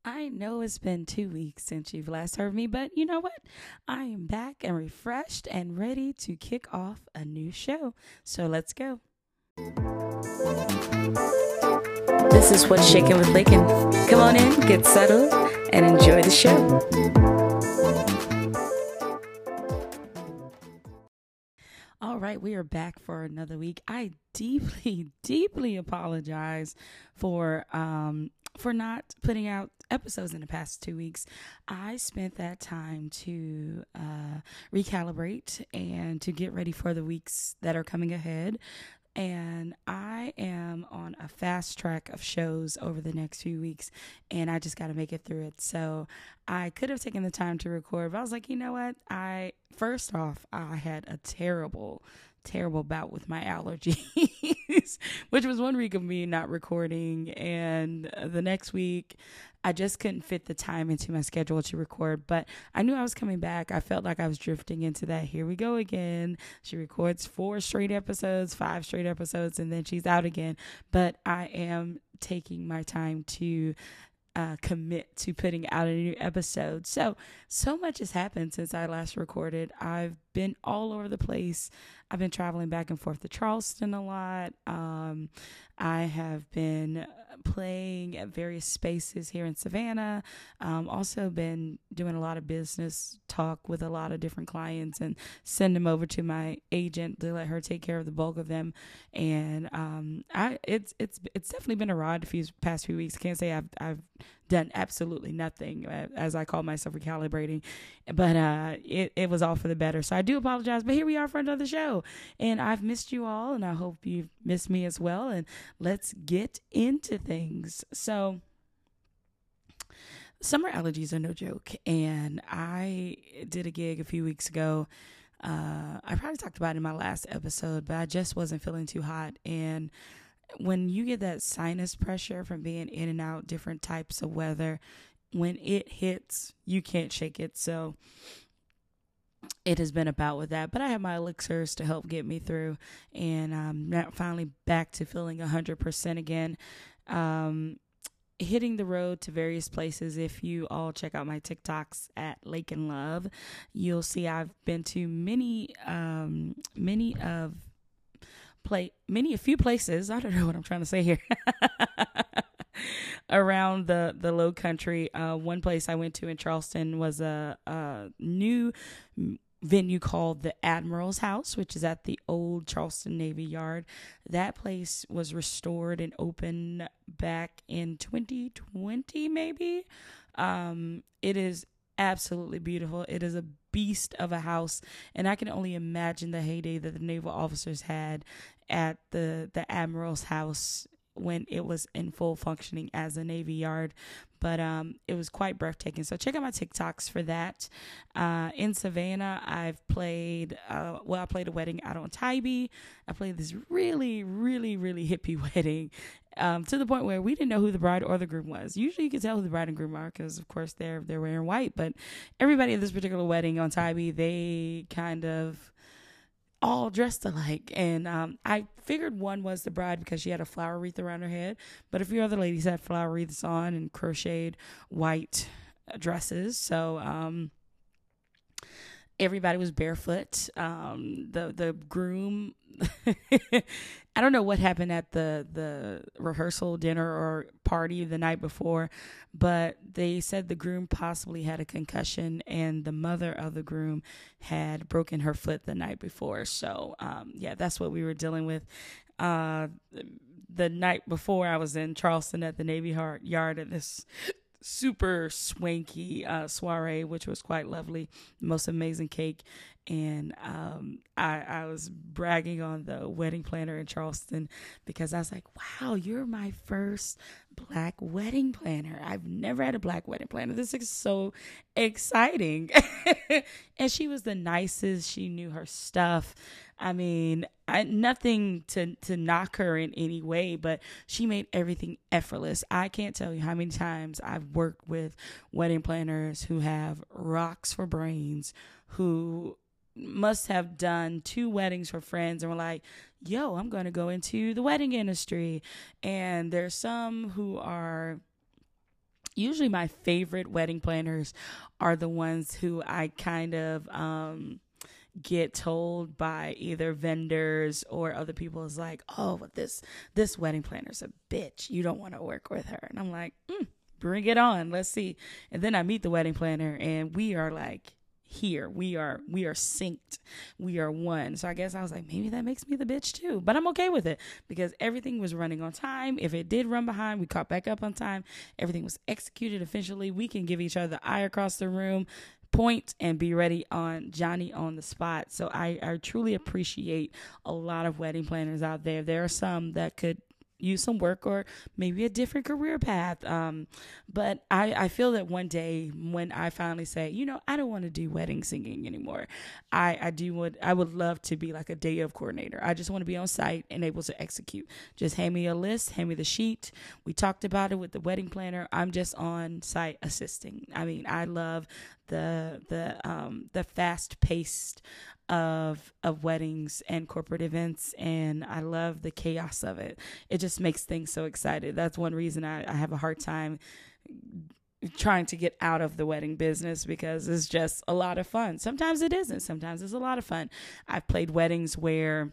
I know it's been 2 weeks since you've last heard me, but you know what? I am back and refreshed and ready to kick off a new show. So let's go. This is What's Shaking with Lakin. Come on in, get settled, and enjoy the show. All right, we are back for another week. I deeply apologize for not putting out episodes in the past 2 weeks. I spent that time to recalibrate and to get ready for the weeks that are coming ahead. And I am on a fast track of shows over the next few weeks, and I just got to make it through it. So I could have taken the time to record, but I was like, you know what? First off, I had a terrible bout with my allergies, which was one week of me not recording. And the next week, I just couldn't fit the time into my schedule to record, but I knew I was coming back. I felt like I was drifting into that. Here we go again. She records 4 straight episodes, 5 straight episodes, and then she's out again. But I am taking my time to commit to putting out a new episode. So much has happened since I last recorded. I've been all over the place. I've been traveling back and forth to Charleston a lot. I have been playing at various spaces here in Savannah. Also been doing a lot of business talk with a lot of different clients and send them over to my agent to let her take care of the bulk of them. And it's definitely been a ride the past few weeks. Can't say I've done absolutely nothing as I call myself recalibrating, but it was all for the better. So I do apologize, but here we are for another show, and I've missed you all, and I hope you've missed me as well. And let's get into things. So summer allergies are no joke, and I did a gig a few weeks ago. I probably talked about it in my last episode, but I just wasn't feeling too hot. And when you get that sinus pressure from being in and out different types of weather, when it hits, you can't shake it. So it has been about with that, but I have my elixirs to help get me through, and I'm now finally back to feeling 100% again. Hitting the road to various places. If you all check out my TikToks at Lake and Love, you'll see I've been to a few places. I don't know what I'm trying to say here. Around the low country. One place I went to in Charleston was a new venue called the Admiral's House, which is at the old Charleston Navy Yard. That place was restored and opened back in 2020, maybe. It is absolutely beautiful. It is a beast of a house, and I can only imagine the heyday that the naval officers had at the Admiral's House when it was in full functioning as a Navy Yard. But it was quite breathtaking. So check out my TikToks for that. In Savannah, I played a wedding out on Tybee. I played this really hippie wedding, to the point where we didn't know who the bride or the groom was. Usually you can tell who the bride and groom are because, of course, they're wearing white. But everybody at this particular wedding on Tybee, they kind of all dressed alike. And I figured one was the bride because she had a flower wreath around her head, but a few other ladies had flower wreaths on and crocheted white dresses. So everybody was barefoot. The groom, I don't know what happened at the rehearsal dinner or party the night before, but they said the groom possibly had a concussion and the mother of the groom had broken her foot the night before. So, that's what we were dealing with. The night before, I was in Charleston at the Navy Yard at this super swanky soiree, which was quite lovely. Most amazing cake. And I was bragging on the wedding planner in Charleston because I was like, wow, you're my first Black wedding planner. I've never had a Black wedding planner. This is so exciting. And she was the nicest. She knew her stuff. I mean, nothing to knock her in any way, but she made everything effortless. I can't tell you how many times I've worked with wedding planners who have rocks for brains, who must have done 2 weddings for friends and were like, yo, I'm going to go into the wedding industry. And there's some who are usually my favorite wedding planners are the ones who I kind of get told by either vendors or other people is like, oh, but this wedding planner's a bitch. You don't want to work with her. And I'm like, bring it on. Let's see. And then I meet the wedding planner and we are like, here we are synced, we are one. So I guess I was like, maybe that makes me the bitch too, but I'm okay with it because everything was running on time. If it did run behind, we caught back up on time. Everything was executed efficiently. We can give each other the eye across the room, point, and be ready on Johnny on the spot. So I truly appreciate a lot of wedding planners out there. There are some that could use some work or maybe a different career path. But I feel that one day when I finally say, I don't want to do wedding singing anymore. I would love to be like a day of coordinator. I just want to be on site and able to execute. Just hand me a list, hand me the sheet. We talked about it with the wedding planner. I'm just on site assisting. I mean, I love the fast paced of weddings and corporate events, and I love the chaos of it. It just makes things so excited. That's one reason I have a hard time trying to get out of the wedding business, because it's just a lot of fun. Sometimes it isn't. Sometimes it's a lot of fun. I've played weddings where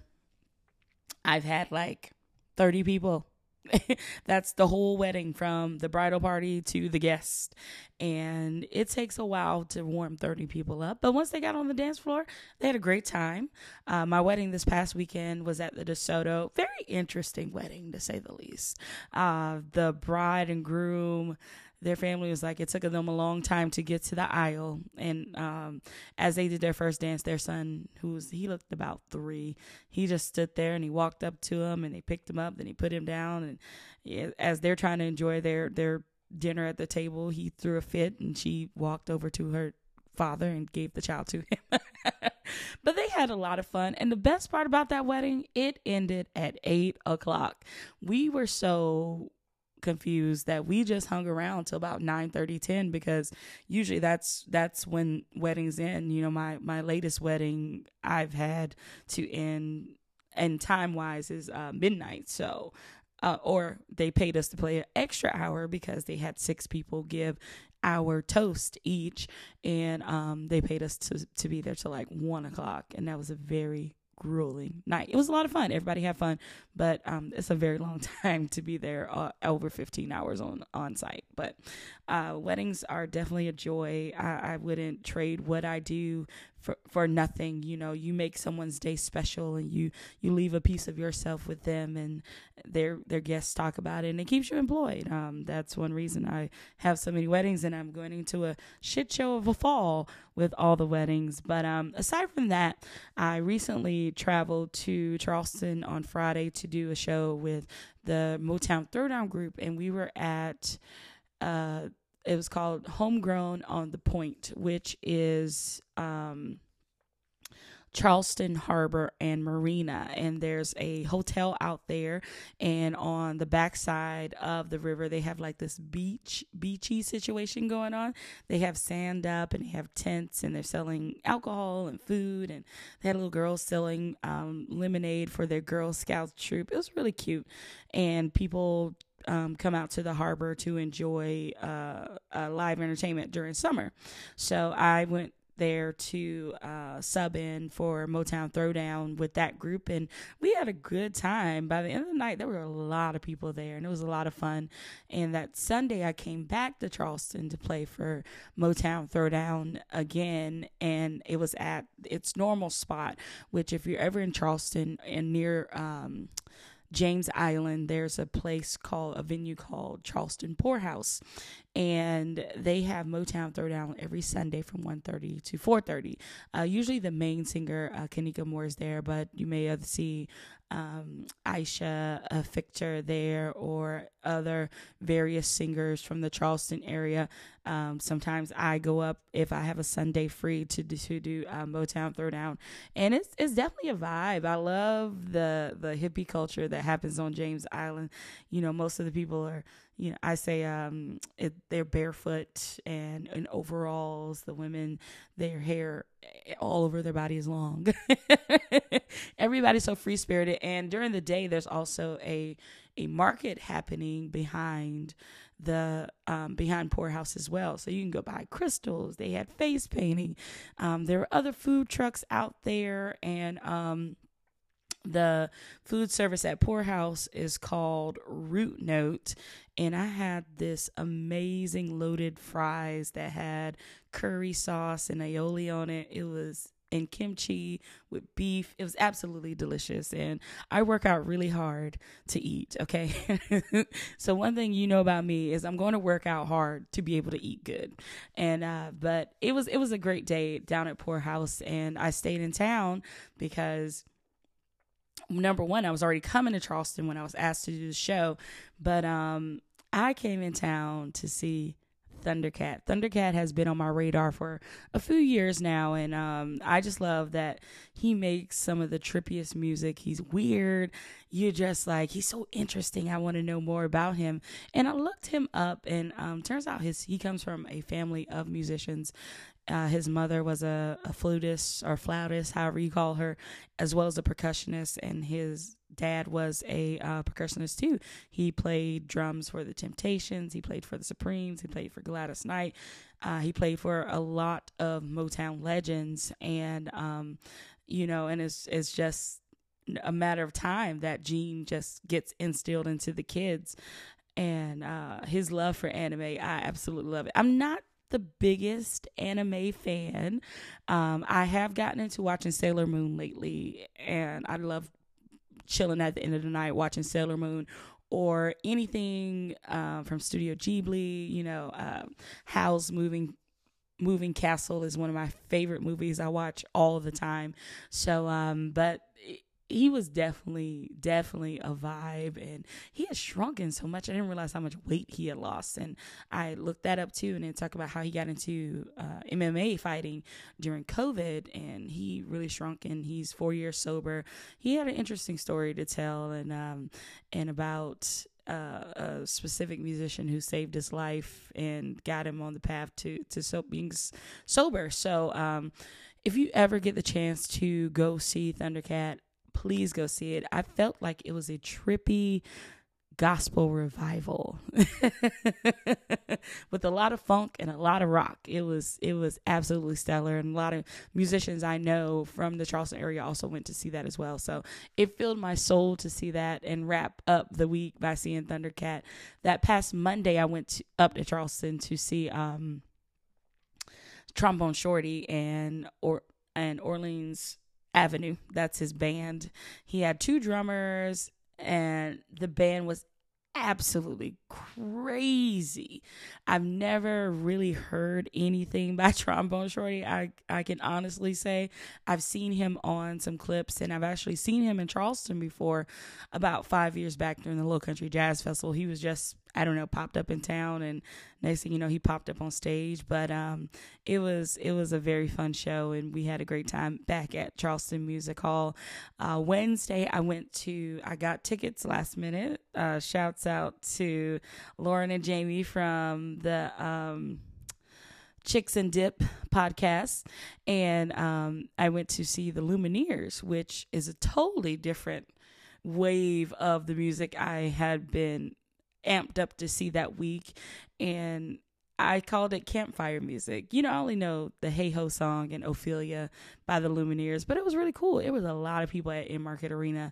I've had like 30 people. That's the whole wedding, from the bridal party to the guests. And it takes a while to warm 30 people up. But once they got on the dance floor, they had a great time. My wedding this past weekend was at the DeSoto. Very interesting wedding, to say the least. The bride and groom, their family was like, it took them a long time to get to the aisle. And as they did their first dance, their son, he looked about 3, he just stood there and he walked up to him and they picked him up. Then he put him down. And as they're trying to enjoy their dinner at the table, he threw a fit and she walked over to her father and gave the child to him. But they had a lot of fun. And the best part about that wedding, it ended at 8:00. We were so confused that we just hung around till about 9:30, 10, because usually that's when weddings end. My latest wedding I've had to end, and time wise, is midnight. So or they paid us to play an extra hour because they had 6 people give our toast each, and they paid us to be there till like 1:00, and that was a very grueling night. It was a lot of fun. Everybody had fun, but it's a very long time to be there, over 15 hours on site. But weddings are definitely a joy. I wouldn't trade what I do for nothing. You make someone's day special, and you leave a piece of yourself with them, and their guests talk about it, and it keeps you employed. That's one reason I have so many weddings, and I'm going into a shit show of a fall with all the weddings. But aside from that, I recently traveled to Charleston on Friday to do a show with the Motown Throwdown group, and we were at it was called Homegrown on the Point, which is Charleston Harbor and Marina, and there's a hotel out there, and on the backside of the river they have like this beachy situation going on. They have sand up and they have tents, and they're selling alcohol and food, and they had little girls selling lemonade for their Girl Scout troop. It was really cute, and people come out to the harbor to enjoy live entertainment during summer. So I went there to sub in for Motown Throwdown with that group, and we had a good time. By the end of the night, there were a lot of people there, and it was a lot of fun. And that Sunday, I came back to Charleston to play for Motown Throwdown again, and it was at its normal spot, which if you're ever in Charleston and near James Island, there's a venue called Charleston Poorhouse, and they have Motown Throwdown every Sunday from 1:30 to 4:30. Usually the main singer, Kanika Moore, is there, but you may see Aisha Fictor there, or other various singers from the Charleston area. Sometimes I go up if I have a Sunday free to do Motown Throwdown, and it's definitely a vibe. I love the hippie culture that happens on James Island. Most of the people are, I say they're barefoot and in overalls. The women, their hair all over their body is long. Everybody's so free spirited, and during the day there's also a market happening behind the behind Poorhouse as well. So you can go buy crystals. They had face painting. There were other food trucks out there, and the food service at Poorhouse is called Root Note, and I had this amazing loaded fries that had curry sauce and aioli on it. It was in kimchi with beef. It was absolutely delicious, and I work out really hard to eat, okay? So one thing you know about me is I'm going to work out hard to be able to eat good. And but it was a great day down at Poorhouse, and I stayed in town because number one, I was already coming to Charleston when I was asked to do the show, but I came in town to see Thundercat. Thundercat has been on my radar for a few years now, and I just love that he makes some of the trippiest music. He's weird. You're just like, he's so interesting. I want to know more about him. And I looked him up, and turns out he comes from a family of musicians. His mother was a flutist or flautist, however you call her, as well as a percussionist, and his dad was a percussionist too. He played drums for the Temptations. He played for the Supremes. He played for Gladys Knight. He played for a lot of Motown legends, and and it's just a matter of time that gene just gets instilled into the kids, and his love for anime, I absolutely love it. I'm not the biggest anime fan. I have gotten into watching Sailor Moon lately, and I love chilling at the end of the night watching Sailor Moon or anything from Studio Ghibli. Howl's Moving Castle is one of my favorite movies. I watch all the time. So, but he was definitely a vibe, and he has shrunken so much. I didn't realize how much weight he had lost, and I looked that up too, and then talk about how he got into MMA fighting during COVID, and he really shrunk, and he's 4 years sober. He had an interesting story to tell, and about a specific musician who saved his life and got him on the path to being sober. So if you ever get the chance to go see Thundercat, please go see it. I felt like it was a trippy gospel revival with a lot of funk and a lot of rock. It was absolutely stellar, and a lot of musicians I know from the Charleston area also went to see that as well. So it filled my soul to see that and wrap up the week by seeing Thundercat. That past Monday, I went up to Charleston to see Trombone Shorty and Orleans Avenue. That's his band. He had 2 drummers, and the band was absolutely crazy. I've never really heard anything by Trombone Shorty. I can honestly say I've seen him on some clips, and I've actually seen him in Charleston before, about 5 years back during the Low Country Jazz Festival. He was just, I don't know, popped up in town, and next thing you know, he popped up on stage. But it was a very fun show, and we had a great time back at Charleston Music Hall. Wednesday, I got tickets last minute. Shouts out to Lauren and Jamie from the Chicks and Dip podcast, and I went to see the Lumineers, which is a totally different wave of the music I had been amped up to see that week, and I called it campfire music. I only know the Hey Ho song and Ophelia by the Lumineers, but it was really cool. It was a lot of people at In-Market Arena.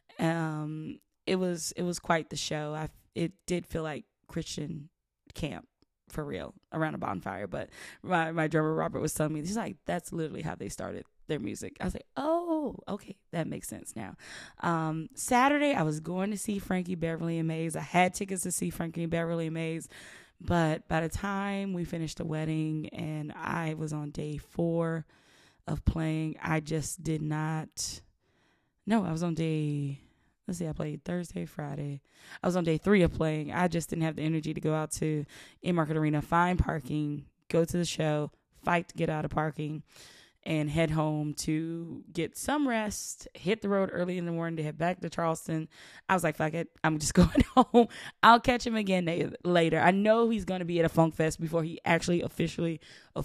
It was quite the show. It did feel like Christian camp for real around a bonfire, but my drummer Robert was telling me, he's like, that's literally how they started their music. I was like, oh, okay, that makes sense now. Saturday, I was going to see Frankie Beverly and Maze. I had tickets to see Frankie Beverly and Maze, but by the time we finished the wedding and I was on day 4 of playing, I just did not. No, I was on day. Let's see, I played Thursday, Friday. I was on day 3 of playing. I just didn't have the energy to go out to In-Market Arena, find parking, go to the show, fight to get out of parking, and head home to get some rest, hit the road early in the morning to head back to Charleston. I was like, fuck it, I'm just going home. I'll catch him again later. I know he's going to be at a Funk Fest before he actually officially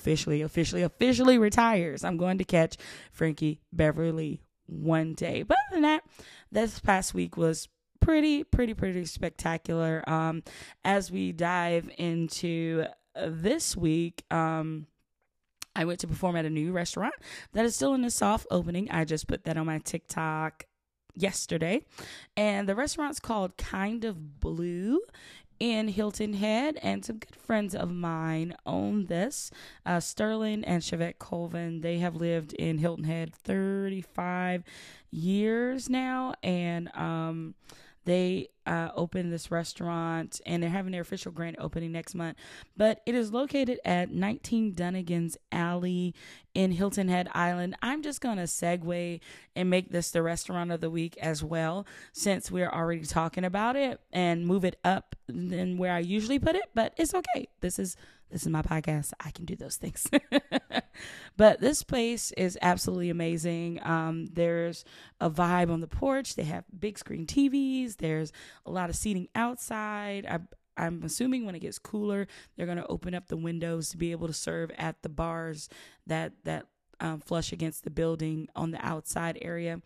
retires. I'm going to catch Frankie Beverly one day. But other than that, this past week was pretty spectacular. As we dive into this week, I went to perform at a new restaurant that is still in the soft opening. I just put that on my TikTok yesterday. And the restaurant's called Kind of Blue in Hilton Head. And some good friends of mine own this. Sterling and Chevette Colvin. They have lived in Hilton Head 35 years now. And they opened this restaurant, and they're having their official grand opening next month. But it is located at 19 Dunnigan's Alley in Hilton Head Island. I'm just going to segue and make this the restaurant of the week as well, since we're already talking about it, and move it up than where I usually put it. But it's okay. This is my podcast. I can do those things. But this place is absolutely amazing. There's a vibe on the porch. They have big screen TVs. There's a lot of seating outside. I'm assuming when it gets cooler, they're going to open up the windows to be able to serve at the bars that flush against the building on the outside area.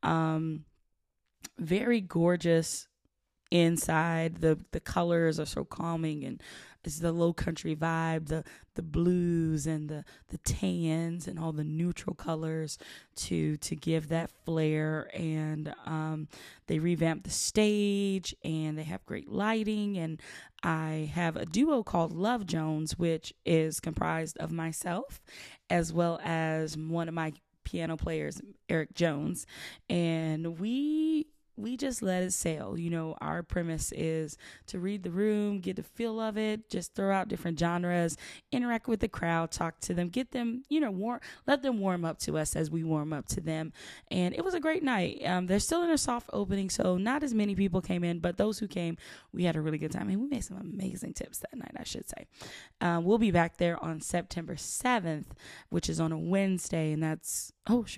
Very gorgeous inside. The colors are so calming, and it's the low country vibe, the blues and the tans and all the neutral colors to give that flair. And they revamped the stage, and they have great lighting. And I have a duo called Love Jones, which is comprised of myself as well as one of my piano players, Eric Jones. And we just let it sail. You know, our premise is to read the room, get the feel of it, just throw out different genres, interact with the crowd, talk to them, get them, let them warm up to us as we warm up to them. And it was a great night. They're still in a soft opening, so not as many people came in, but those who came, we had a really good time. And we made some amazing tips that night, I should say. We'll be back there on September 7th, which is on a Wednesday, and that's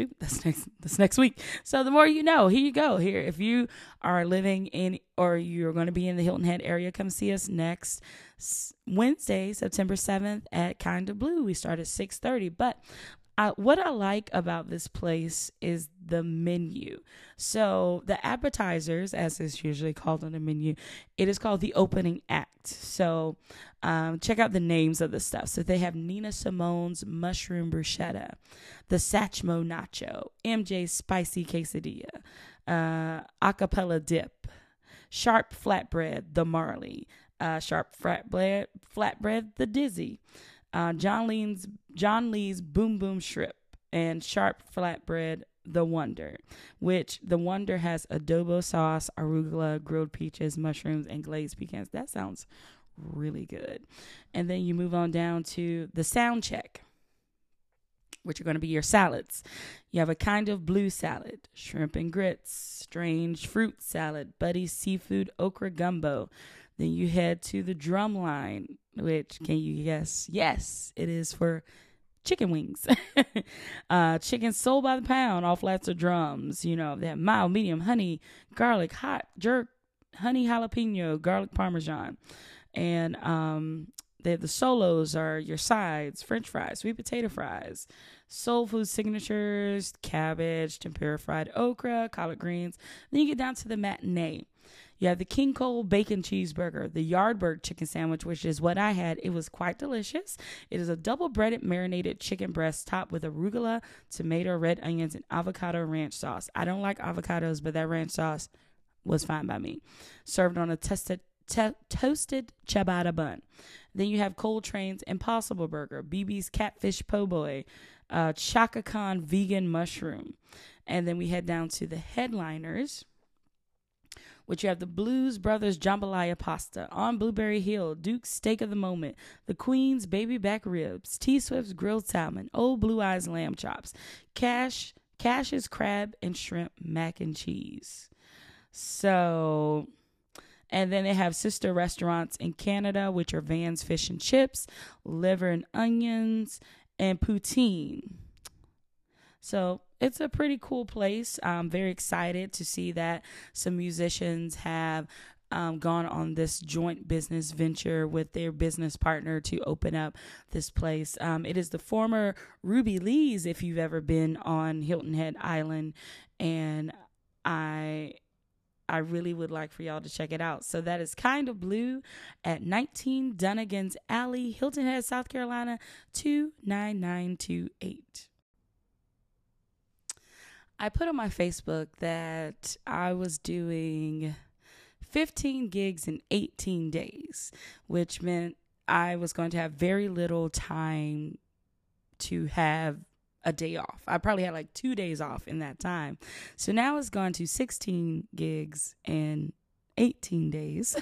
next week. So the more you know, here you go. Here, if you are living in, or you're going to be in the Hilton Head area, come see us next Wednesday, September 7th at Kind of Blue. We start at 6:30. But what I like about this place is the menu. So the appetizers, as is usually called on the menu, it is called the opening act. So check out the names of the stuff. So they have Nina Simone's mushroom bruschetta, the Satchmo nacho, MJ's spicy quesadilla, acapella dip, sharp flatbread, the Marley, sharp flatbread, the Dizzy, John Lee's Boom Boom Shrimp, and sharp flatbread, the Wonder, which the Wonder has adobo sauce, arugula, grilled peaches, mushrooms, and glazed pecans. That sounds really good. And then you move on down to the sound check, which are going to be your salads. You have a Kind of Blue salad, shrimp and grits, strange fruit salad, Buddy's seafood okra gumbo. Then you head to the drum line, which, can you guess? Yes, it is for chicken wings. Chicken sold by the pound, all flats or drums. You know, they have mild, medium, honey, garlic, hot, jerk, honey jalapeno, garlic parmesan. And the solos are your sides, French fries, sweet potato fries, soul food signatures, cabbage, tempura fried okra, collard greens. Then you get down to the matinee. You have the King Cole bacon cheeseburger, the Yardbird chicken sandwich, which is what I had. It was quite delicious. It is a double breaded marinated chicken breast topped with arugula, tomato, red onions, and avocado ranch sauce. I don't like avocados, but that ranch sauce was fine by me. Served on a toasted ciabatta bun. Then you have Coltrane's Impossible Burger, BB's Catfish Po' Boy, Chaka Khan Vegan Mushroom. And then we head down to the headliners, which you have the Blues Brothers Jambalaya Pasta, On Blueberry Hill, Duke's Steak of the Moment, the Queen's Baby Back Ribs, T-Swift's Grilled Salmon, Old Blue Eyes Lamb Chops, Cash's Crab and Shrimp Mac and Cheese. So, and then they have sister restaurants in Canada, which are Van's Fish and Chips, Liver and Onions, and Poutine. So it's a pretty cool place. I'm very excited to see that some musicians have gone on this joint business venture with their business partner to open up this place. It is the former Ruby Lee's, if you've ever been on Hilton Head Island. And I I really would like for y'all to check it out. So that is Kind of Blue at 19 Dunnigan's Alley, Hilton Head, South Carolina, 29928. I put on my Facebook that I was doing 15 gigs in 18 days, which meant I was going to have very little time to have a day off. I probably had like 2 days off in that time. So now it's gone to 16 gigs and 18 days.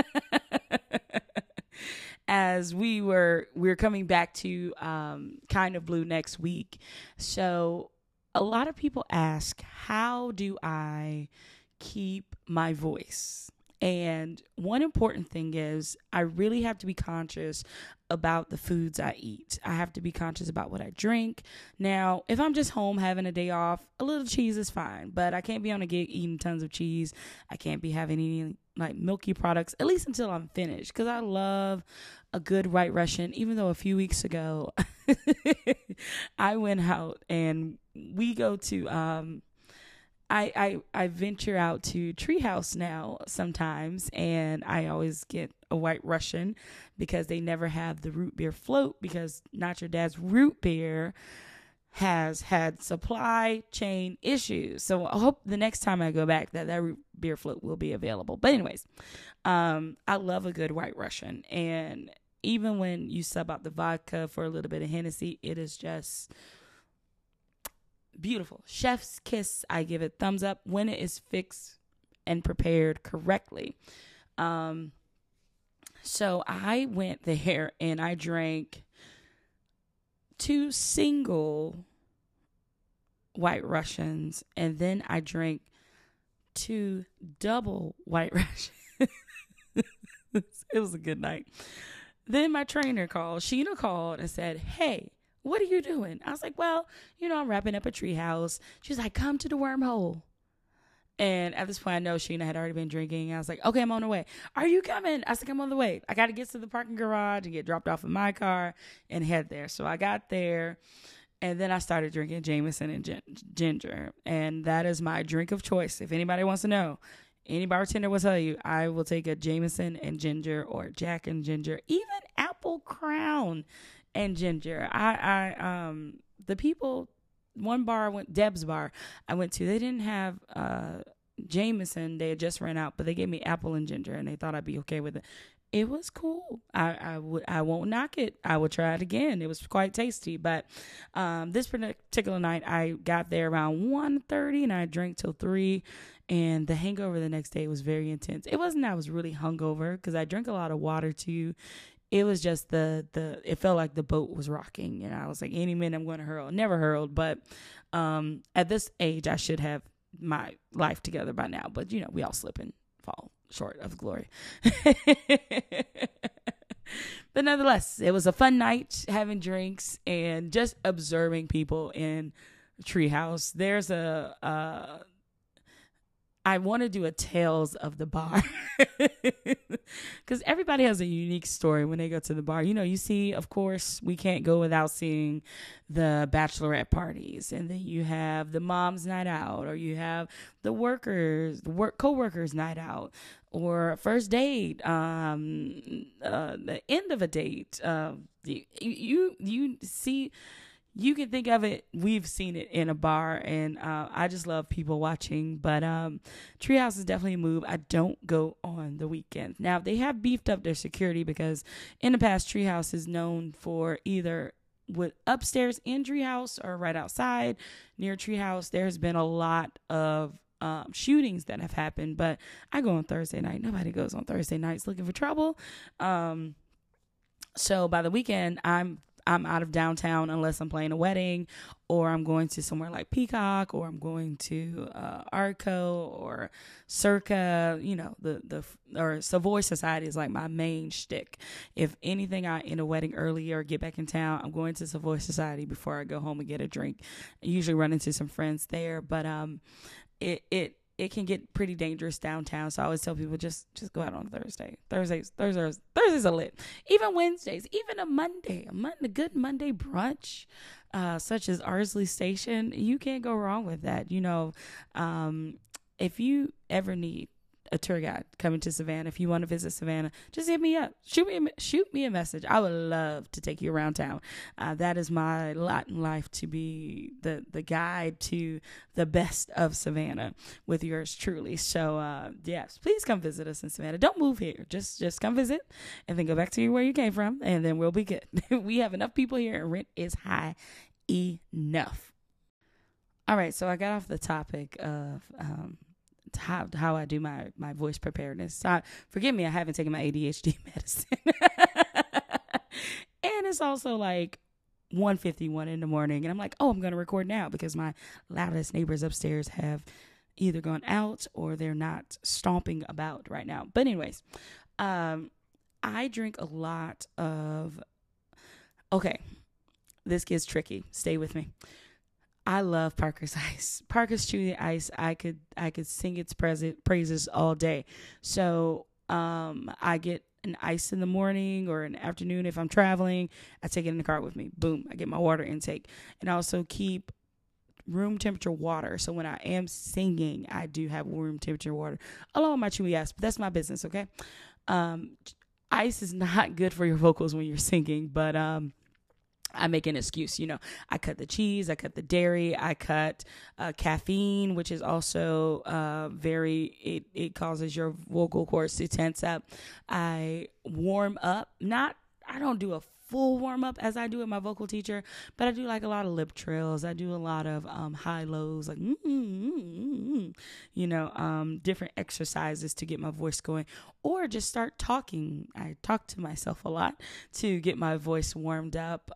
As we're coming back to Kind of Blue next week. So a lot of people ask, how do I keep my voice? And one important thing is I really have to be conscious about the foods I eat. I have to be conscious about what I drink. Now, if I'm just home having a day off, a little cheese is fine, but I can't be on a gig eating tons of cheese. I can't be having any like milky products, at least until I'm finished, because I love a good White Russian, even though a few weeks ago I went out and we go to I venture out to Treehouse now sometimes, and I always get a White Russian because they never have the root beer float, because Not Your Dad's root beer has had supply chain issues. So I hope the next time I go back that root beer float will be available. But anyways, I love a good White Russian, and even when you sub out the vodka for a little bit of Hennessy, it is just beautiful. Chef's kiss. I give it thumbs up when it is fixed and prepared correctly. So I went there and I drank 2 single White Russians, and then I drank 2 double White Russians. It was a good night. Then my trainer called. Sheena called and said, "Hey, what are you doing?" I was like, "Well, I'm wrapping up a Treehouse." She's like, "Come to the Wormhole." And at this point, I know Sheena had already been drinking. I was like, "Okay, I'm on the way." "Are you coming?" I was like, "I'm on the way. I got to get to the parking garage and get dropped off in my car and head there." So I got there, and then I started drinking Jameson and ginger. And that is my drink of choice. If anybody wants to know, any bartender will tell you, I will take a Jameson and ginger, or Jack and ginger, even Apple Crown and ginger. The people, one bar, Deb's bar I went to, they didn't have Jameson. They had just ran out, but they gave me apple and ginger, and they thought I'd be okay with it. It was cool. I won't knock it. I will try it again. It was quite tasty. But this particular night, I got there around 1:30, and I drank till 3. And the hangover the next day was very intense. It wasn't that I was really hungover, because I drank a lot of water too. It was just it felt like the boat was rocking, and I was like, any minute I'm going to hurl. Never hurled, but at this age, I should have my life together by now. But we all slip and fall short of glory. But nonetheless, it was a fun night, having drinks and just observing people in Treehouse. There's I want to do a Tales of the Bar, because everybody has a unique story when they go to the bar. You see, of course, we can't go without seeing the bachelorette parties, and then you have the mom's night out, or you have the co-workers night out, or first date, the end of a date. You see. You can think of it, we've seen it in a bar, and I just love people watching. But Treehouse is definitely a move. I don't go on the weekends. Now, they have beefed up their security, because in the past, Treehouse is known for either with upstairs in Treehouse or right outside near Treehouse. There's been a lot of shootings that have happened, but I go on Thursday night. Nobody goes on Thursday nights looking for trouble. So by the weekend, I'm out of downtown unless I'm playing a wedding, or I'm going to somewhere like Peacock, or I'm going to Arco or Circa. Or Savoy Society is like my main shtick. If anything, I end a wedding early or get back in town, I'm going to Savoy Society before I go home and get a drink. I usually run into some friends there, but it can get pretty dangerous downtown. So I always tell people, just go out on Thursday. Thursdays are lit. Even Wednesdays, even a Monday, a good Monday brunch, such as Ardsley Station. You can't go wrong with that. if you ever need a tour guide coming to Savannah, if you want to visit Savannah, just hit me up. Shoot me a message. I would love to take you around town. That is my lot in life, to be the guide to the best of Savannah with yours truly. So yes, please come visit us in Savannah. Don't move here. Just come visit and then go back to where you came from, and then we'll be good. We have enough people here, and rent is high enough. All right, so I got off the topic of how I do my voice preparedness. Forgive me, I haven't taken my ADHD medicine. And it's also like 1:51 in the morning, and I'm like, oh, I'm going to record now because my loudest neighbors upstairs have either gone out or they're not stomping about right now. But anyways, I drink a lot of, okay, this gets tricky. Stay with me. I love Parker's Ice. Parker's Chewy Ice. I could sing its praises all day. So I get an ice in the morning or in the afternoon if I'm traveling. I take it in the car with me. Boom. I get my water intake. And I also keep room temperature water. So when I am singing, I do have room temperature water along with my Chewy Ice. But that's my business, okay? Ice is not good for your vocals when you're singing, but I make an excuse, I cut the cheese, I cut the dairy, I cut caffeine, which is also it causes your vocal cords to tense up. I warm up, I don't do a full warm up as I do with my vocal teacher, but I do like a lot of lip trills. I do a lot of high lows, like different exercises to get my voice going, or just start talking. I talk to myself a lot to get my voice warmed up.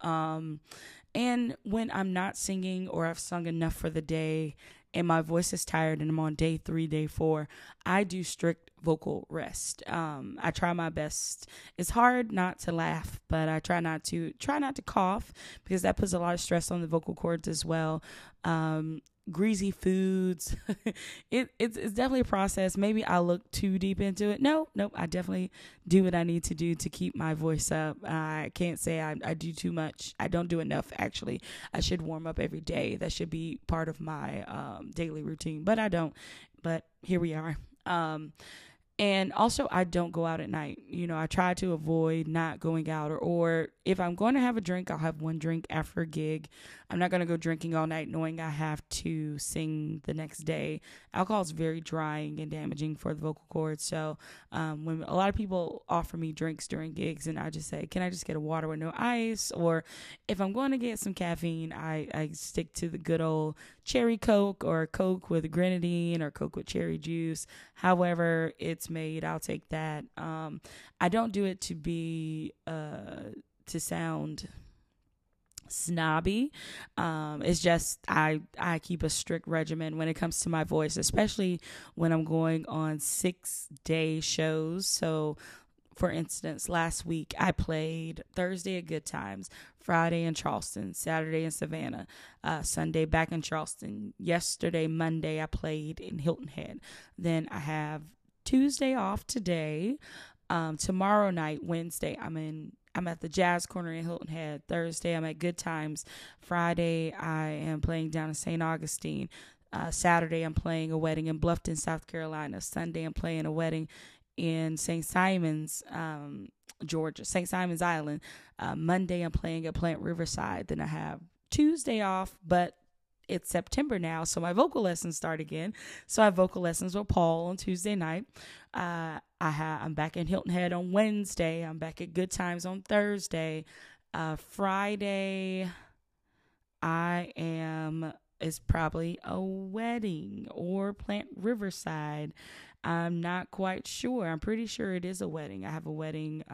And when I'm not singing or I've sung enough for the day and my voice is tired and I'm on day 3, day 4, I do strict vocal rest. I try my best. It's hard not to laugh, but I try not to cough because that puts a lot of stress on the vocal cords as well. Greasy foods. It's definitely a process. Maybe I look too deep into it. Nope. I definitely do what I need to do to keep my voice up. I can't say I do too much. I don't do enough, actually. I should warm up every day. That should be part of my daily routine, but I don't. But here we are. And also, I don't go out at night. I try to avoid not going out, or if I'm going to have a drink, I'll have one drink after a gig. I'm not going to go drinking all night knowing I have to sing the next day. Alcohol is very drying and damaging for the vocal cords. So when a lot of people offer me drinks during gigs, and I just say, can I just get a water with no ice? Or if I'm going to get some caffeine, I stick to the good old cherry Coke or Coke with grenadine or Coke with cherry juice. However it's made, I'll take that. I don't do it to be to sound snobby. It's just I keep a strict regimen when it comes to my voice, especially when I'm going on 6-day shows. So for instance, last week I played Thursday at Good Times, Friday in Charleston, Saturday in Savannah, Sunday back in Charleston. Yesterday, Monday, I played in Hilton Head. Then I have Tuesday off today. Tomorrow night, Wednesday, I'm at the Jazz Corner in Hilton Head. Thursday, I'm at Good Times. Friday, I am playing down in St. Augustine. Saturday, I'm playing a wedding in Bluffton, South Carolina. Sunday, I'm playing a wedding in St. Simons, Georgia, St. Simons Island. Monday, I'm playing at Plant Riverside. Then I have Tuesday off, but it's September now, so my vocal lessons start again. So I have vocal lessons with Paul on Tuesday night. I'm back in Hilton Head on Wednesday. I'm back at Good Times on Thursday. Friday, it's probably a wedding or Plant Riverside. I'm not quite sure. I'm pretty sure it is a wedding. I have a wedding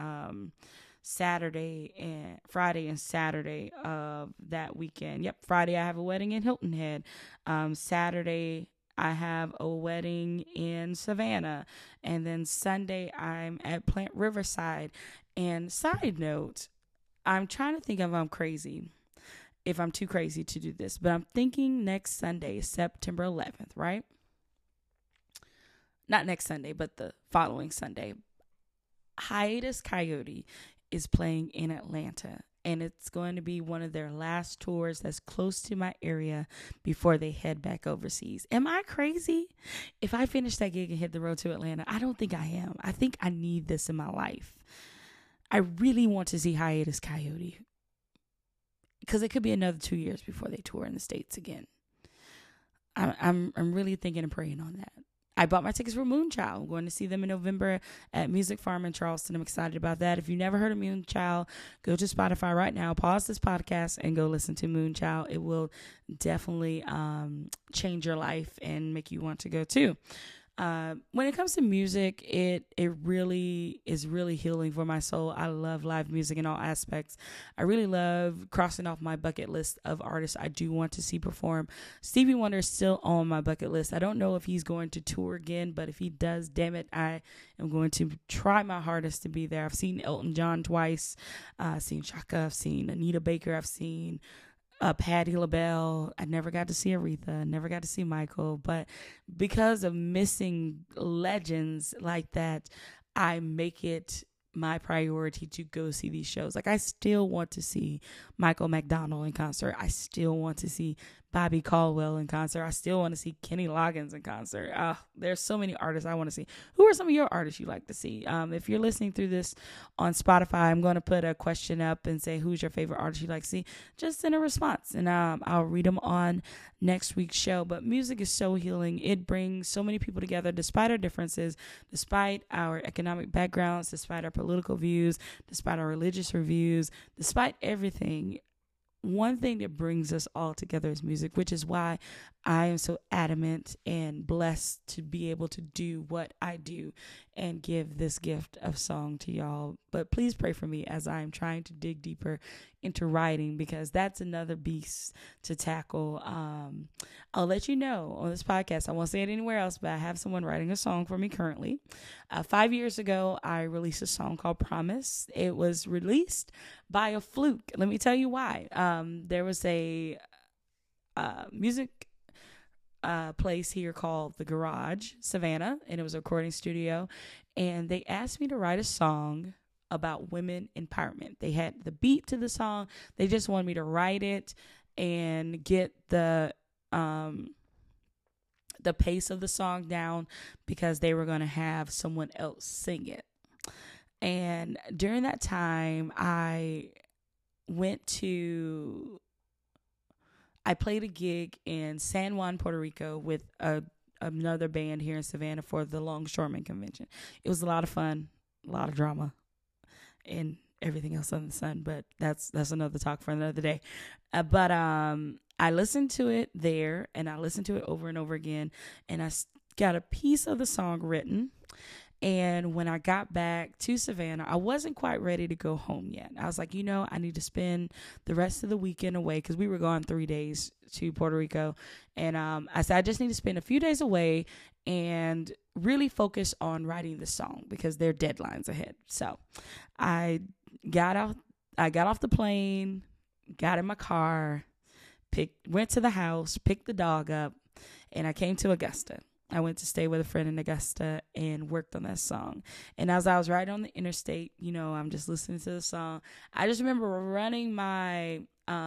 Friday and Saturday of that weekend. Yep, Friday I have a wedding in Hilton Head. Saturday I have a wedding in Savannah. And then Sunday I'm at Plant Riverside. And side note, I'm trying to think if I'm too crazy to do this, but I'm thinking next Sunday, September 11th, right? Not next Sunday, but the following Sunday. Hiatus Coyote is playing in Atlanta. and it's going to be one of their last tours that's close to my area before they head back overseas. Am I crazy? If I finish that gig and hit the road to Atlanta, I don't think I am. I think I need this in my life. I really want to see Hiatus Coyote, because it could be another 2 years before they tour in the States again. I'm really thinking and praying on that. I bought my tickets for Moonchild. I'm going to see them in November at Music Farm in Charleston. I'm excited about that. If you never heard of Moonchild, go to Spotify right now, pause this podcast, and go listen to Moonchild. It will definitely change your life and make you want to go too. When it comes to music, it really is really healing for my soul. I love live music in all aspects. I really love crossing off my bucket list of artists I do want to see perform. Stevie Wonder is still on my bucket list. I don't know if he's going to tour again, but if he does, damn it, I am going to try my hardest to be there. I've seen Elton John twice. I've seen Chaka. I've seen Anita Baker. I've seen Patti LaBelle. I never got to see Aretha, never got to see Michael, but because of missing legends like that, I make it my priority to go see these shows. Like, I still want to see Michael McDonald in concert. I still want to see Bobby Caldwell in concert. I still want to see Kenny Loggins in concert. There's so many artists I want to see. Who are some of your artists you like to see? If you're listening through this on Spotify, I'm going to put a question up and say, who's your favorite artist you like to see? Just send a response, and I'll read them on next week's show. But music is so healing. It brings so many people together despite our differences, despite our economic backgrounds, despite our political views, despite our religious views, despite everything. One thing that brings us all together is music, which is why I am so adamant and blessed to be able to do what I do and give this gift of song to y'all. But please pray for me as I am trying to dig deeper into writing, because that's another beast to tackle. I'll let you know on this podcast. I won't say it anywhere else, but I have someone writing a song for me currently. 5 years ago, I released a song called Promise. It was released by a fluke. Let me tell you why. There was a music place here called The Garage, Savannah, and it was a recording studio, and they asked me to write a song about women empowerment. They had the beat to the song. They just wanted me to write it and get the pace of the song down, because they were going to have someone else sing it. And during that time, I played a gig in San Juan, Puerto Rico with another band here in Savannah for the Longshoremen Convention. It was a lot of fun, a lot of drama, and everything else under the sun, but that's another talk for another day. But I listened to it there, and I listened to it over and over again, and I got a piece of the song written. And when I got back to Savannah, I wasn't quite ready to go home yet. I was like, I need to spend the rest of the weekend away, because we were gone 3 days to Puerto Rico. And I said, I just need to spend a few days away and really focus on writing the song, because there are deadlines ahead. So I got off the plane, got in my car, went to the house, picked the dog up, and I came to Augusta. I went to stay with a friend in Augusta and worked on that song. And as I was riding on the interstate, I'm just listening to the song. I just remember running my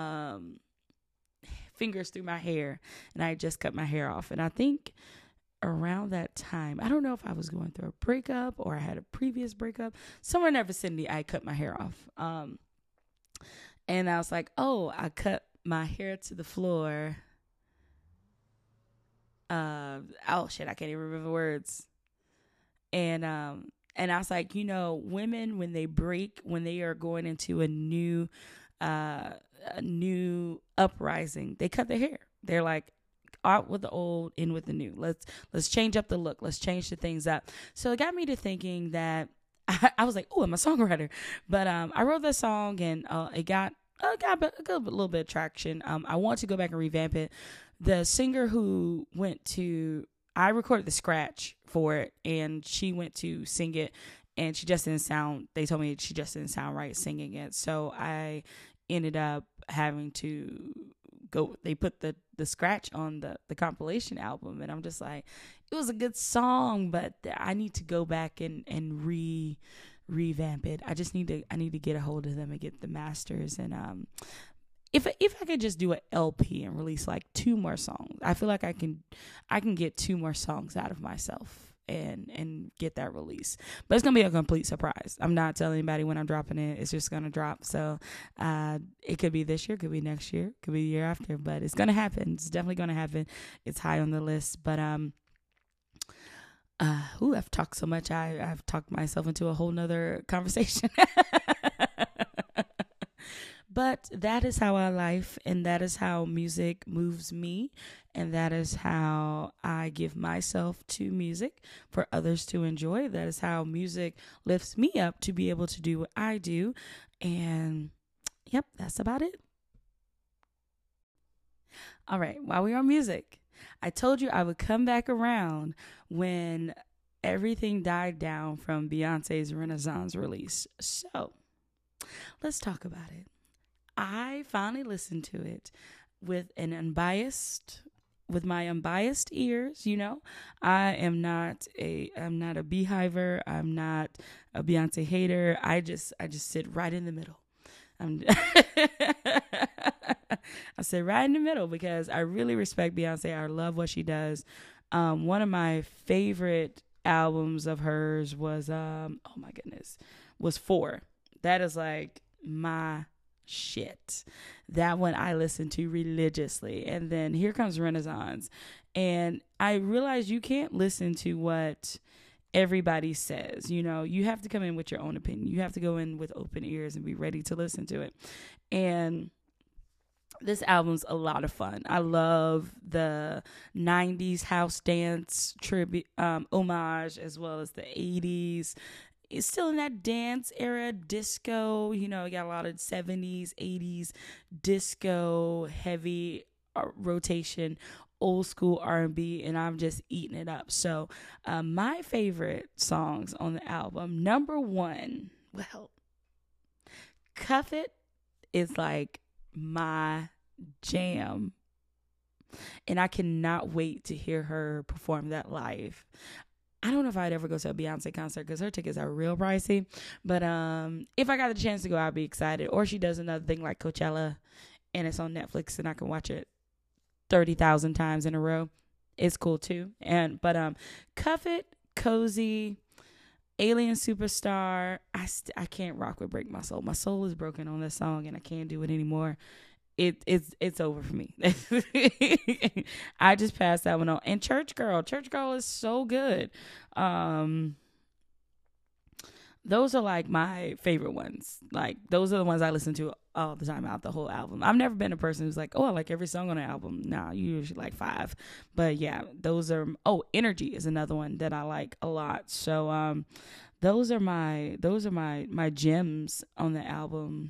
fingers through my hair, and I just cut my hair off. And I think around that time, I don't know if I was going through a breakup or I had a previous breakup. Somewhere in that vicinity, I cut my hair off. And I was like, oh, I cut my hair to the floor. I can't even remember the words. And I was like, women, when they break, when they are going into a new uprising, they cut their hair. They're like, out with the old, in with the new. Let's change up the look. Let's change the things up. So it got me to thinking that I was like, oh, I'm a songwriter. But I wrote that song, and it got a little bit of traction. I want to go back and revamp it. The singer who I recorded the scratch for it, and she went to sing it, and they told me she just didn't sound right singing it. So I ended up having to they put the scratch on the compilation album, and I'm just like, it was a good song, but I need to go back and revamp it. I need to get a hold of them and get the masters. And if I could just do an LP and release like 2 more songs, I feel like I can get 2 more songs out of myself and get that release. But it's gonna be a complete surprise. I'm not telling anybody when I'm dropping it. It's just gonna drop. So it could be this year, could be next year, could be the year after, but it's gonna happen. It's definitely gonna happen. It's high on the list. But I've talked so much. I've talked myself into a whole nother conversation. But that is how I life, and that is how music moves me, and that is how I give myself to music for others to enjoy. That is how music lifts me up to be able to do what I do. And yep, that's about it. All right, while we're on music, I told you I would come back around when everything died down from Beyonce's Renaissance release. So let's talk about it. I finally listened to it with my unbiased ears. You know, I'm not a Beehiver. I'm not a Beyonce hater. I just sit right in the middle. I sit right in the middle because I really respect Beyonce. I love what she does. One of my favorite albums of hers was was 4. That is like my shit. That one I listen to religiously. And then here comes Renaissance. And I realized you can't listen to what everybody says. You know, you have to come in with your own opinion. You have to go in with open ears and be ready to listen to it. And this album's a lot of fun. I love the 90s house dance tribute, homage, as well as the 80s. It's still in that dance era, disco. You know, you got a lot of 70s, 80s disco heavy rotation, old school R&B, and I'm just eating it up. So my favorite songs on the album, number 1, well, Cuff It is like my jam, and I cannot wait to hear her perform that live. I don't know if I'd ever go to a Beyonce concert because her tickets are real pricey. But if I got the chance to go, I'd be excited. Or she does another thing like Coachella and it's on Netflix and I can watch it 30,000 times in a row. It's cool too. But Cuff It, Cozy, Alien Superstar. I can't rock with Break My Soul. My soul is broken on this song and I can't do it anymore. It's over for me. I just passed that one on. And Church Girl is so good. Those are like my favorite ones. Like those are the ones I listen to all the time out the whole album. I've never been a person who's like, oh, I like every song on the album. Nah, you usually like 5. But yeah, those are. Oh, Energy is another one that I like a lot. So those are my gems on the album.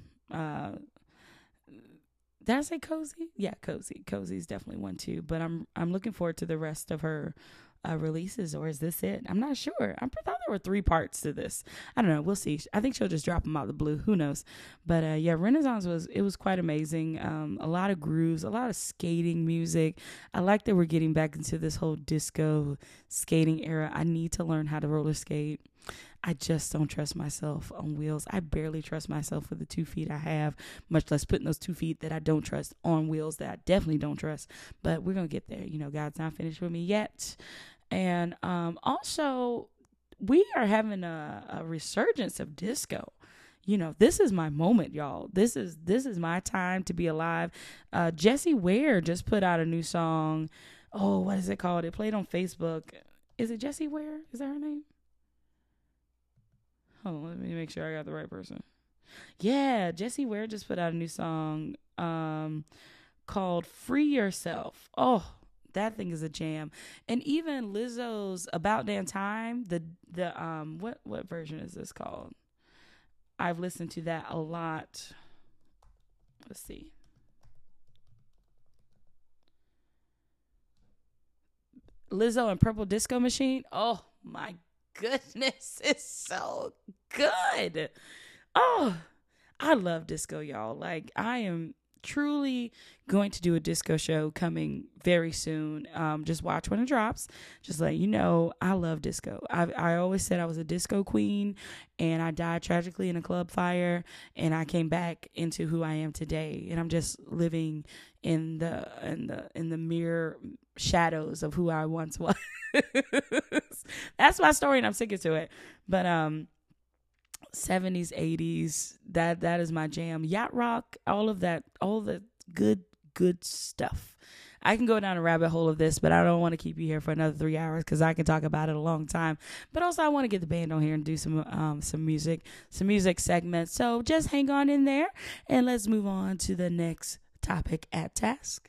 Did I say Cozy? Yeah, Cozy. Cozy is definitely one too. But I'm looking forward to the rest of her releases, or is this it? I'm not sure. I thought there were 3 parts to this. I don't know. We'll see. I think she'll just drop them out of the blue. Who knows? But yeah, Renaissance was quite amazing. A lot of grooves, a lot of skating music. I like that we're getting back into this whole disco skating era. I need to learn how to roller skate. I just don't trust myself on wheels. I barely trust myself with the 2 feet I have, much less putting those 2 feet that I don't trust on wheels that I definitely don't trust. But we're going to get there. You know, God's not finished with me yet. And also, we are having a resurgence of disco. You know, this is my moment, y'all. This is my time to be alive. Jessie Ware just put out a new song. Oh, what is it called? It played on Facebook. Is it Jessie Ware? Is that her name? Hold on, let me make sure I got the right person. Yeah, Jessie Ware just put out a new song called Free Yourself. Oh, that thing is a jam. And even Lizzo's About Damn Time, the what version is this called? I've listened to that a lot. Let's see. Lizzo and Purple Disco Machine. Oh my goodness, it's so good. Oh, I love disco, y'all. Like, I am truly going to do a disco show coming very soon. Just watch when it drops. Just let you know, I love disco. I always said I was a disco queen, and I died tragically in a club fire, and I came back into who I am today, and I'm just living in the mere shadows of who I once was. That's my story, and I'm sticking to it. But 70s, 80s, that is my jam. Yacht rock, all of that, all the good stuff. I can go down a rabbit hole of this, but I don't want to keep you here for another 3 hours because I can talk about it a long time. But also, I want to get the band on here and do some music segments. So just hang on in there, and let's move on to the next topic at task.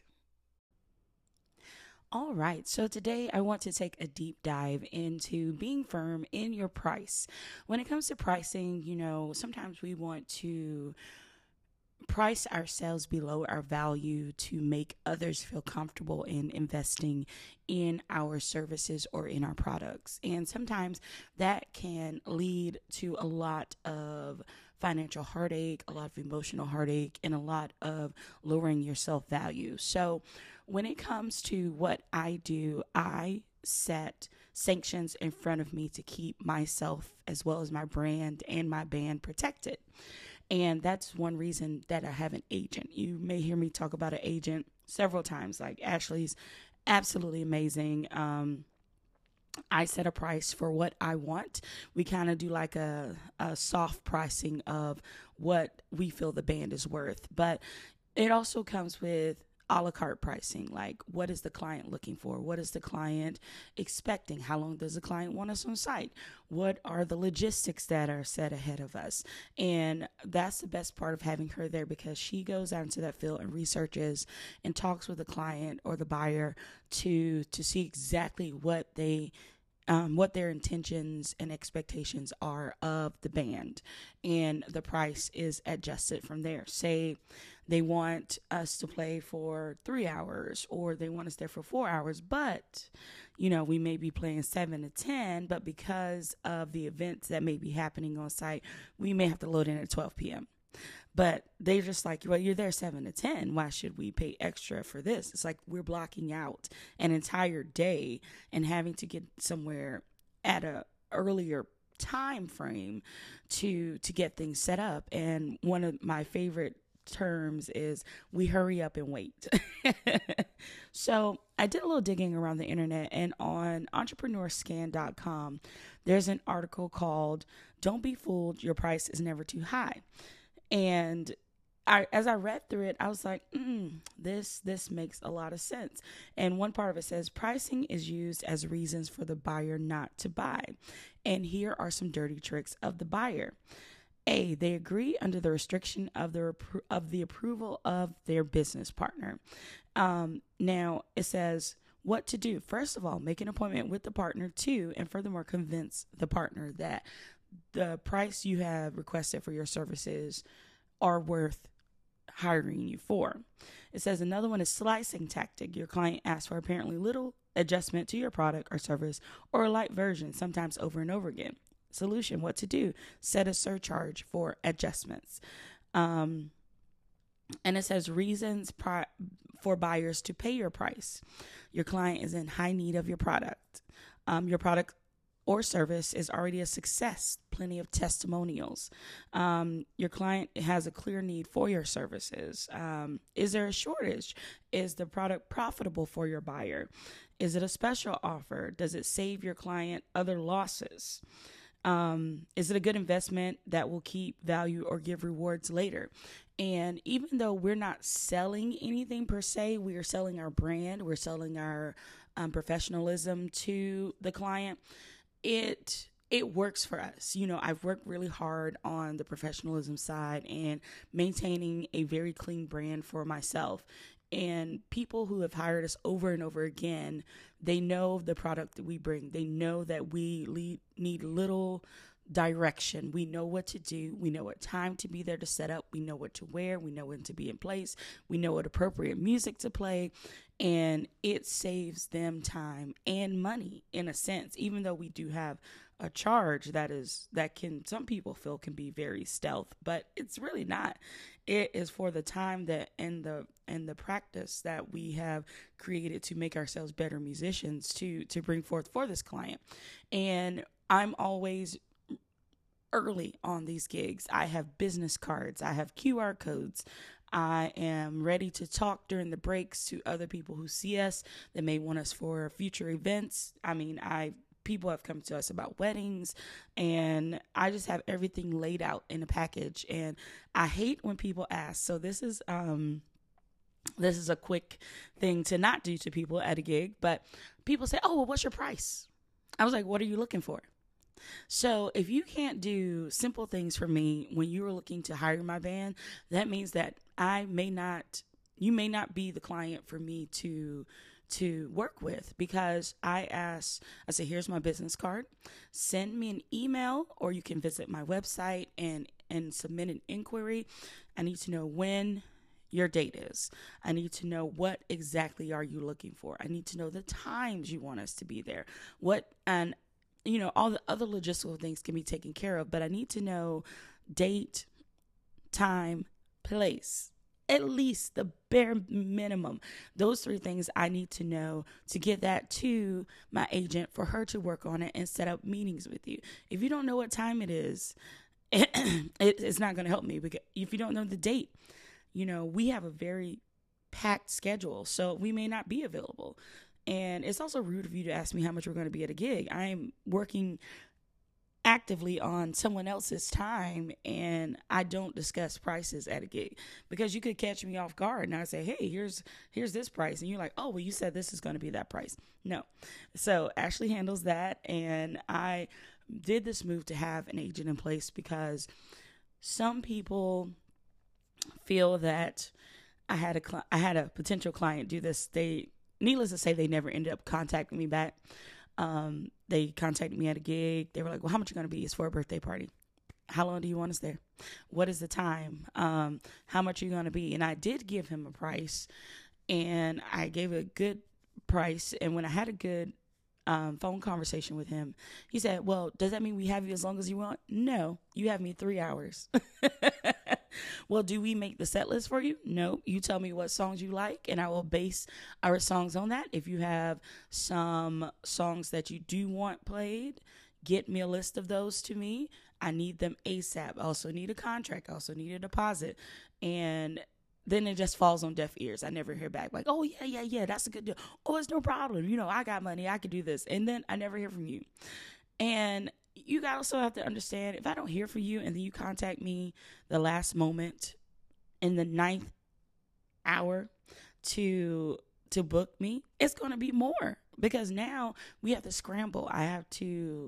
All right, so today I want to take a deep dive into being firm in your price. When it comes to pricing, sometimes we want to price ourselves below our value to make others feel comfortable in investing in our services or in our products. And sometimes that can lead to a lot of financial heartache, a lot of emotional heartache, and a lot of lowering your self-value. So when it comes to what I do, I set sanctions in front of me to keep myself as well as my brand and my band protected. And that's one reason that I have an agent. You may hear me talk about an agent several times. Like, Ashley's absolutely amazing. I set a price for what I want. We kind of do like a soft pricing of what we feel the band is worth. But it also comes with a la carte pricing. Like, what is the client looking for? What is the client expecting? How long does the client want us on site? What are the logistics that are set ahead of us? And that's the best part of having her there, because she goes out into that field and researches and talks with the client or the buyer to see exactly what their intentions and expectations are of the band, and the price is adjusted from there. Say they want us to play for 3 hours, or they want us there for 4 hours, but we may be playing 7 to 10, but because of the events that may be happening on site, we may have to load in at 12 p.m. But they're just like, well, you're there 7 to 10. Why should we pay extra for this? It's like we're blocking out an entire day and having to get somewhere at a earlier time frame to get things set up. And one of my favorite terms is we hurry up and wait. So I did a little digging around the internet, and on entrepreneurscan.com, there's an article called "Don't Be Fooled, Your Price is Never Too High." And as I read through it, I was like, this makes a lot of sense. And one part of it says, pricing is used as reasons for the buyer not to buy. And here are some dirty tricks of the buyer. A, they agree under the restriction of the approval of their business partner. Now, it says what to do. First of all, make an appointment with the partner. 2, and furthermore, convince the partner that the price you have requested for your services are worth hiring you for. It says another one is slicing tactic. Your client asks for apparently little adjustment to your product or service, or a light version, sometimes over and over again. Solution, what to do? Set a surcharge for adjustments. And it says reasons for buyers to pay your price. Your client is in high need of your product. Your product or service is already a success, plenty of testimonials. Your client has a clear need for your services. Is there a shortage? Is the product profitable for your buyer? Is it a special offer? Does it save your client other losses? Is it a good investment that will keep value or give rewards later? And even though we're not selling anything per se, we are selling our brand, we're selling our professionalism to the client. It works for us. I've worked really hard on the professionalism side and maintaining a very clean brand for myself. And people who have hired us over and over again, they know the product that we bring. They know that we need little direction. We know what to do. We know what time to be there to set up. We know what to wear. We know when to be in place. We know what appropriate music to play. And it saves them time and money in a sense, even though we do have a charge that can, some people feel can be very stealth, but it's really not. It is for the time that and the practice that we have created to make ourselves better musicians to bring forth for this client. And I'm always early on these gigs. I have business cards. I have QR codes. I am ready to talk during the breaks to other people who see us that may want us for future events. People have come to us about weddings, and I just have everything laid out in a package. And I hate when people ask. So this is a quick thing to not do to people at a gig, but people say, "Oh, well, what's your price?" I was like, "What are you looking for?" So if you can't do simple things for me when you are looking to hire my band, that means that you may not be the client for me to work with, because I say, here's my business card, send me an email, or you can visit my website and submit an inquiry. I need to know when your date is. I need to know what exactly are you looking for. I need to know the times you want us to be there. All the other logistical things can be taken care of, but I need to know date, time, place. At least the bare minimum. Those three things I need to know to get that to my agent for her to work on it and set up meetings with you. If you don't know what time it is, it's not going to help me. Because if you don't know the date, we have a very packed schedule, so we may not be available. And it's also rude of you to ask me how much we're going to be at a gig. I'm working actively on someone else's time, and I don't discuss prices at a gig, because you could catch me off guard and I say, "Hey, here's this price," and you're like, "Oh, well, you said this is going to be that price." No. So Ashley handles that, and I did this move to have an agent in place because some people feel that I had a potential client do this. Needless to say, they never ended up contacting me back. They contacted me at a gig. They were like, "Well, how much are you going to be? It's for a birthday party. How long do you want us there? What is the time? How much are you going to be?" And I did give him a price, and I gave a good price. And when I had a good phone conversation with him, he said, "Well, does that mean we have you as long as you want?" "No, you have me 3 hours." "Well, do we make the set list for you?" "No, you tell me what songs you like, and I will base our songs on that. If you have some songs that you do want played, get me a list of those to me. I need them ASAP. I also need a contract. I also need a deposit." And then it just falls on deaf ears. I never hear back like, "Oh, yeah, that's a good deal. Oh, it's no problem. I got money. I could do this." And then I never hear from you. And you also have to understand, if I don't hear from you and then you contact me the last moment in the 9th hour to book me, it's going to be more, because now we have to scramble. I have to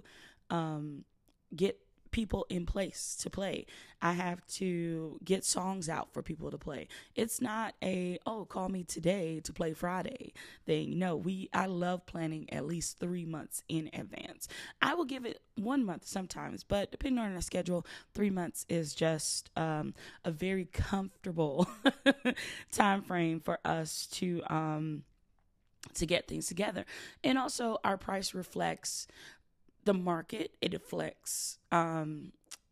get people in place to play. I have to get songs out for people to play. It's not call me today to play Friday thing. No, I love planning at least 3 months in advance. I will give it 1 month sometimes, but depending on our schedule, 3 months is just a very comfortable time frame for us to get things together. And also, our price reflects the market. It reflects, I'm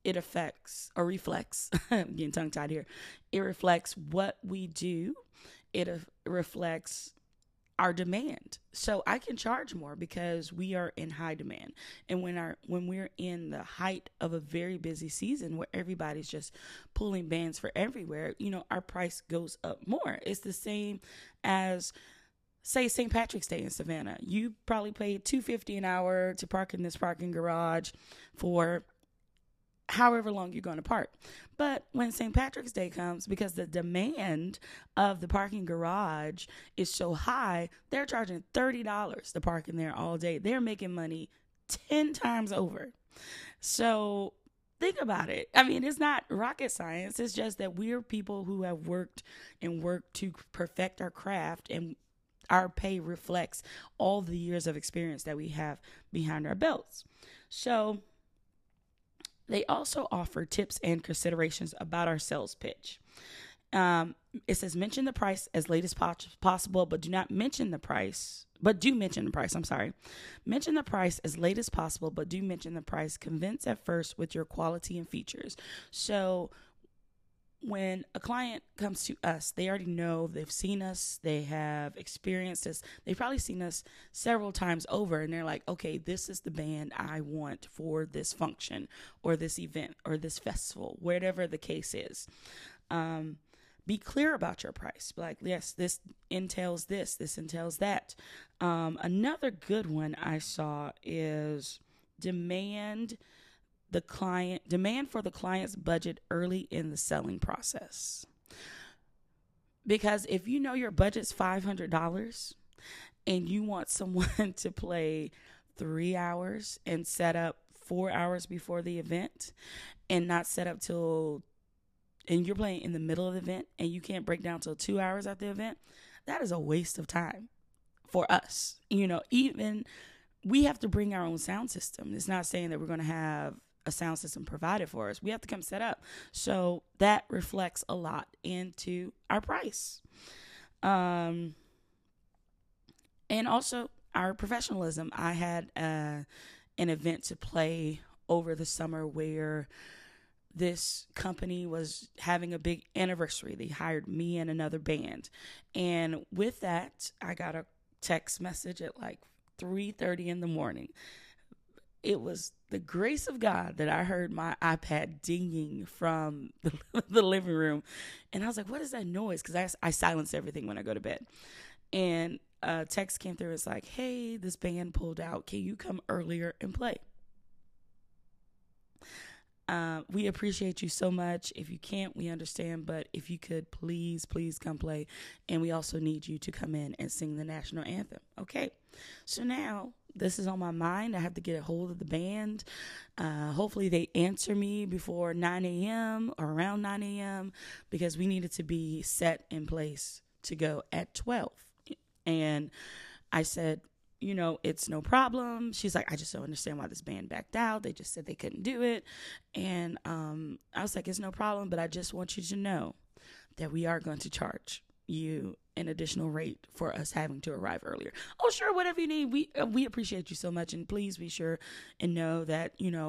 getting tongue tied here. It reflects what we do. It reflects our demand. So I can charge more because we are in high demand. And when we're in the height of a very busy season where everybody's just pulling bands for everywhere, our price goes up more. It's the same as, say, St. Patrick's Day in Savannah. You probably paid $2.50 an hour to park in this parking garage for however long you're going to park. But when St. Patrick's Day comes, because the demand of the parking garage is so high, they're charging $30 to park in there all day. They're making money 10 times over. So think about it. I mean, it's not rocket science. It's just that we're people who have worked to perfect our craft, and our pay reflects all the years of experience that we have behind our belts. So They also offer tips and considerations about our sales pitch. It says mention the price as late as possible, but do not mention the price. But do mention the price. I'm sorry. Mention the price as late as possible, but do mention the price. Convince at first with your quality and features. So when a client comes to us, they already know, they've seen us, they have experienced us, they've probably seen us several times over, and they're like, okay, this is the band I want for this function or this event or this festival, whatever the case is. Be clear about your price. Like, yes, this entails this entails that. Another good one I saw is demand for the client's budget early in the selling process. Because if you know your budget's $500 and you want someone to play 3 hours and set up 4 hours before the event and not set up and you're playing in the middle of the event and you can't break down till 2 hours after the event, that is a waste of time for us. Even we have to bring our own sound system. It's not saying that we're going to have a sound system provided for us. We have to come set up. So that reflects a lot into our price. And also our professionalism. I had an event to play over the summer where this company was having a big anniversary. They hired me and another band. And with that, I got a text message at like 3:30 in the morning. It was the grace of God that I heard my iPad dinging from the living room. And I was like, what is that noise? Because I silence everything when I go to bed. And a text came through. It's like, hey, this band pulled out. Can you come earlier and play? We appreciate you so much. If you can't, we understand. But if you could, please come play. And we also need you to come in and sing the national anthem. Okay. So now this is on my mind. I have to get a hold of the band. Hopefully they answer me before 9 a.m. or around 9 a.m. because we needed to be set in place to go at 12. And I said, it's no problem. She's like, I just don't understand why this band backed out. They just said they couldn't do it. And I was like, it's no problem, but I just want you to know that we are going to charge you an additional rate for us having to arrive earlier. Oh, sure, whatever you need. We appreciate you so much. And please be sure and know that,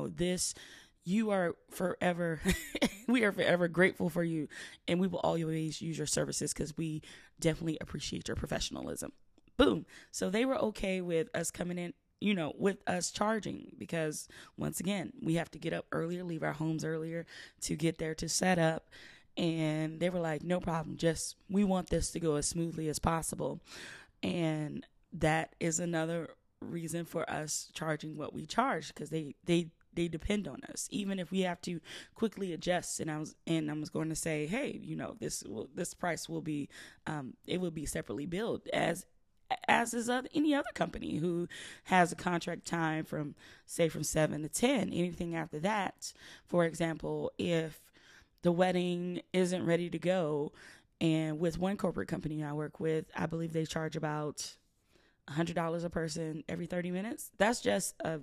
you are forever, we are forever grateful for you. And we will always use your services because we definitely appreciate your professionalism. Boom. So they were okay with us coming in, with us charging because once again, we have to get up earlier, leave our homes earlier to get there to set up. And they were like, no problem. We want this to go as smoothly as possible. And that is another reason for us charging what we charge because they depend on us, even if we have to quickly adjust. And I was going to say, hey, this price will be, it will be separately billed as is any other company who has a contract time from 7 to 10. Anything after that, for example, if the wedding isn't ready to go, and with one corporate company I work with, I believe they charge about $100 a person every 30 minutes. That's just a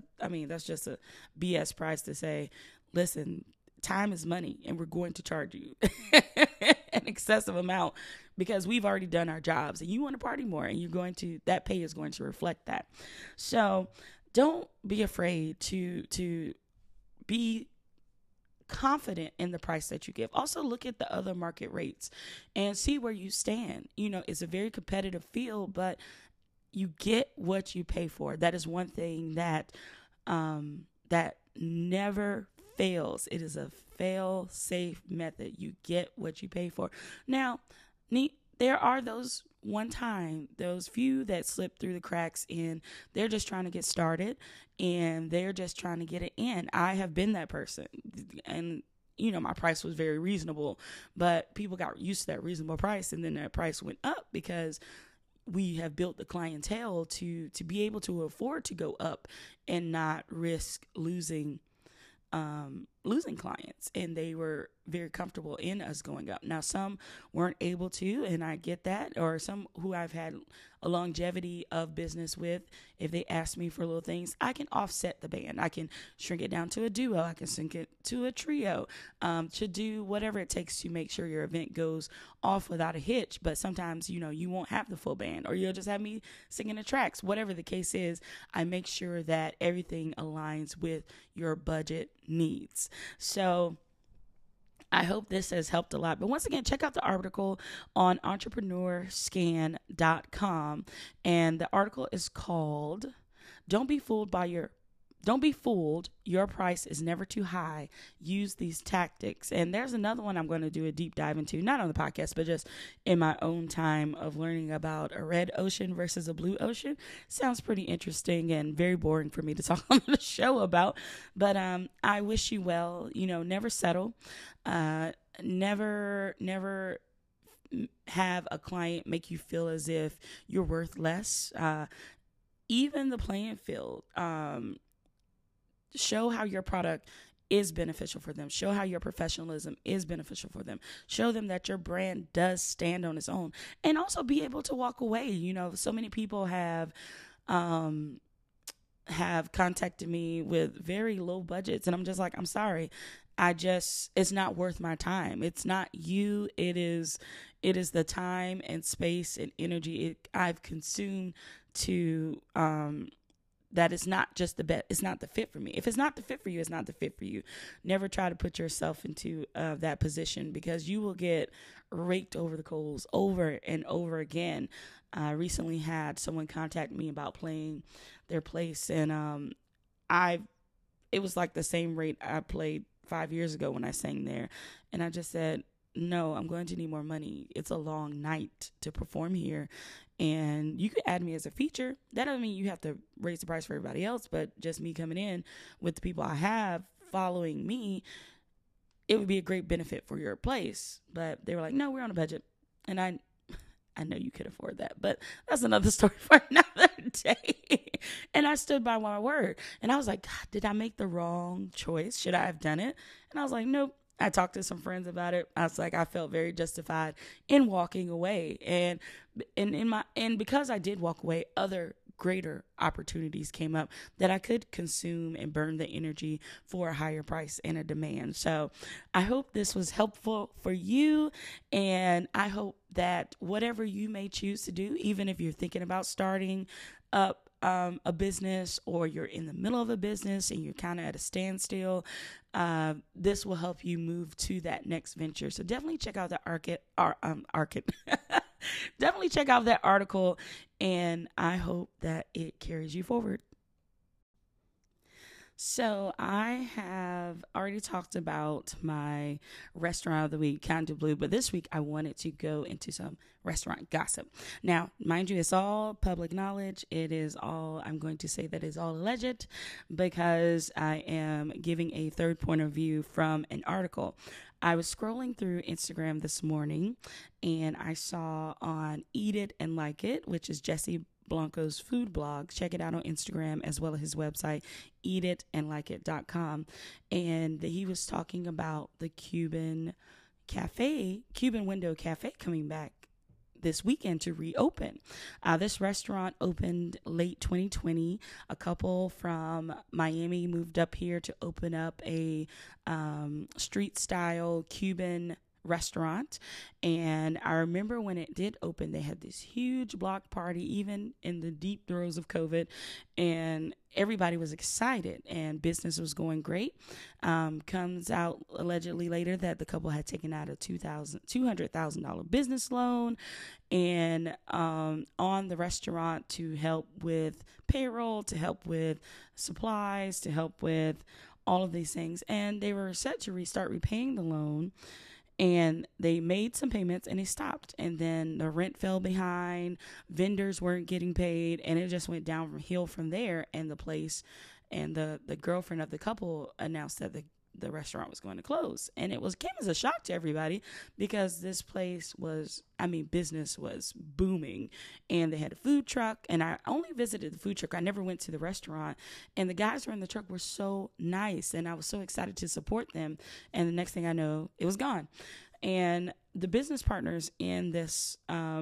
BS price to say, listen, time is money and we're going to charge you an excessive amount because we've already done our jobs and you want to party more and that pay is going to reflect that. So don't be afraid to be confident in the price that you give. Also look at the other market rates and see where you stand. It's a very competitive field, but you get what you pay for. That is one thing that never fails. It is a fail-safe method. You get what you pay for. Now, there are those few that slip through the cracks and they're just trying to get started and they're just trying to get it in. I have been that person and my price was very reasonable, but people got used to that reasonable price and then that price went up because we have built the clientele to be able to afford to go up and not risk losing clients. And they were very comfortable in us going up. Now, some weren't able to, and I get that, or some who I've had a longevity of business with, if they ask me for little things, I can offset the band. I can shrink it down to a duo. I can shrink it to a trio, to do whatever it takes to make sure your event goes off without a hitch. But sometimes, you won't have the full band, or you'll just have me singing the tracks. Whatever the case is, I make sure that everything aligns with your budget needs. So I hope this has helped a lot. But once again, check out the article on entrepreneurscan.com. And the article is called Don't Be Fooled, your price is never too high. Use these tactics. And there's another one I'm going to do a deep dive into, not on the podcast, but just in my own time of learning about a red ocean versus a blue ocean. Sounds pretty interesting and very boring for me to talk on the show about. But I wish you well. Never settle. Never have a client make you feel as if you're worth less. Even the playing field. Show how your product is beneficial for them. Show how your professionalism is beneficial for them. Show them that your brand does stand on its own, and also be able to walk away. So many people have contacted me with very low budgets, and I'm just like, I'm sorry. It's not worth my time. It's not you. It is the time and space and energy I've consumed to, that it's not just it's not the fit for me. If it's not the fit for you, it's not the fit for you. Never try to put yourself into that position, because you will get raked over the coals over and over again. I recently had someone contact me about playing their place, and it was like the same rate I played 5 years ago when I sang there. And I just said, no, I'm going to need more money. It's a long night to perform here. And you could add me as a feature. That doesn't mean you have to raise the price for everybody else, but just me coming in with the people I have following me, it would be a great benefit for your place. But they were like, no, we're on a budget. And I know you could afford that, but that's another story for another day. And I stood by my word. And I was like, God, did I make the wrong choice? Should I have done it? And I was like, nope. I talked to some friends about it. I was like, I felt very justified in walking away. And because I did walk away, other greater opportunities came up that I could consume and burn the energy for a higher price and a demand. So I hope this was helpful for you. And I hope that whatever you may choose to do, even if you're thinking about starting up a business, or you're in the middle of a business and you're kind of at a standstill, this will help you move to that next venture. So definitely check out the definitely check out that article, and I hope that it carries you forward. So I have already talked about my restaurant of the week, Candy Blue, but this week I wanted to go into some restaurant gossip. Now, mind you, it's all public knowledge. I'm going to say that it's all alleged, because I am giving a third point of view from an article. I was scrolling through Instagram this morning, and I saw on Eat It and Like It, which is Jesse Blanco's food blog. Check it out on Instagram, as well as his website, eatitandlikeit.com. And he was talking about the Cuban Window Cafe coming back this weekend to reopen. This restaurant opened late 2020. A couple from Miami moved up here to open up a street style Cuban restaurant. And I remember when it did open, they had this huge block party, even in the deep throes of COVID, and everybody was excited and business was going great. Comes out allegedly later that the couple had taken out a $200,000 business loan and on the restaurant to help with payroll, to help with supplies, to help with all of these things. And they were set to restart repaying the loan. And they made some payments and they stopped. And then the rent fell behind. Vendors weren't getting paid. And it just went downhill from there. And the place and the girlfriend of the couple announced that the restaurant was going to close. And it came as a shock to everybody because this place business was booming, and they had a food truck, and I only visited the food truck. I never went to the restaurant, and the guys who were in the truck were so nice, and I was so excited to support them. And the next thing I know, it was gone. And the business partners in this,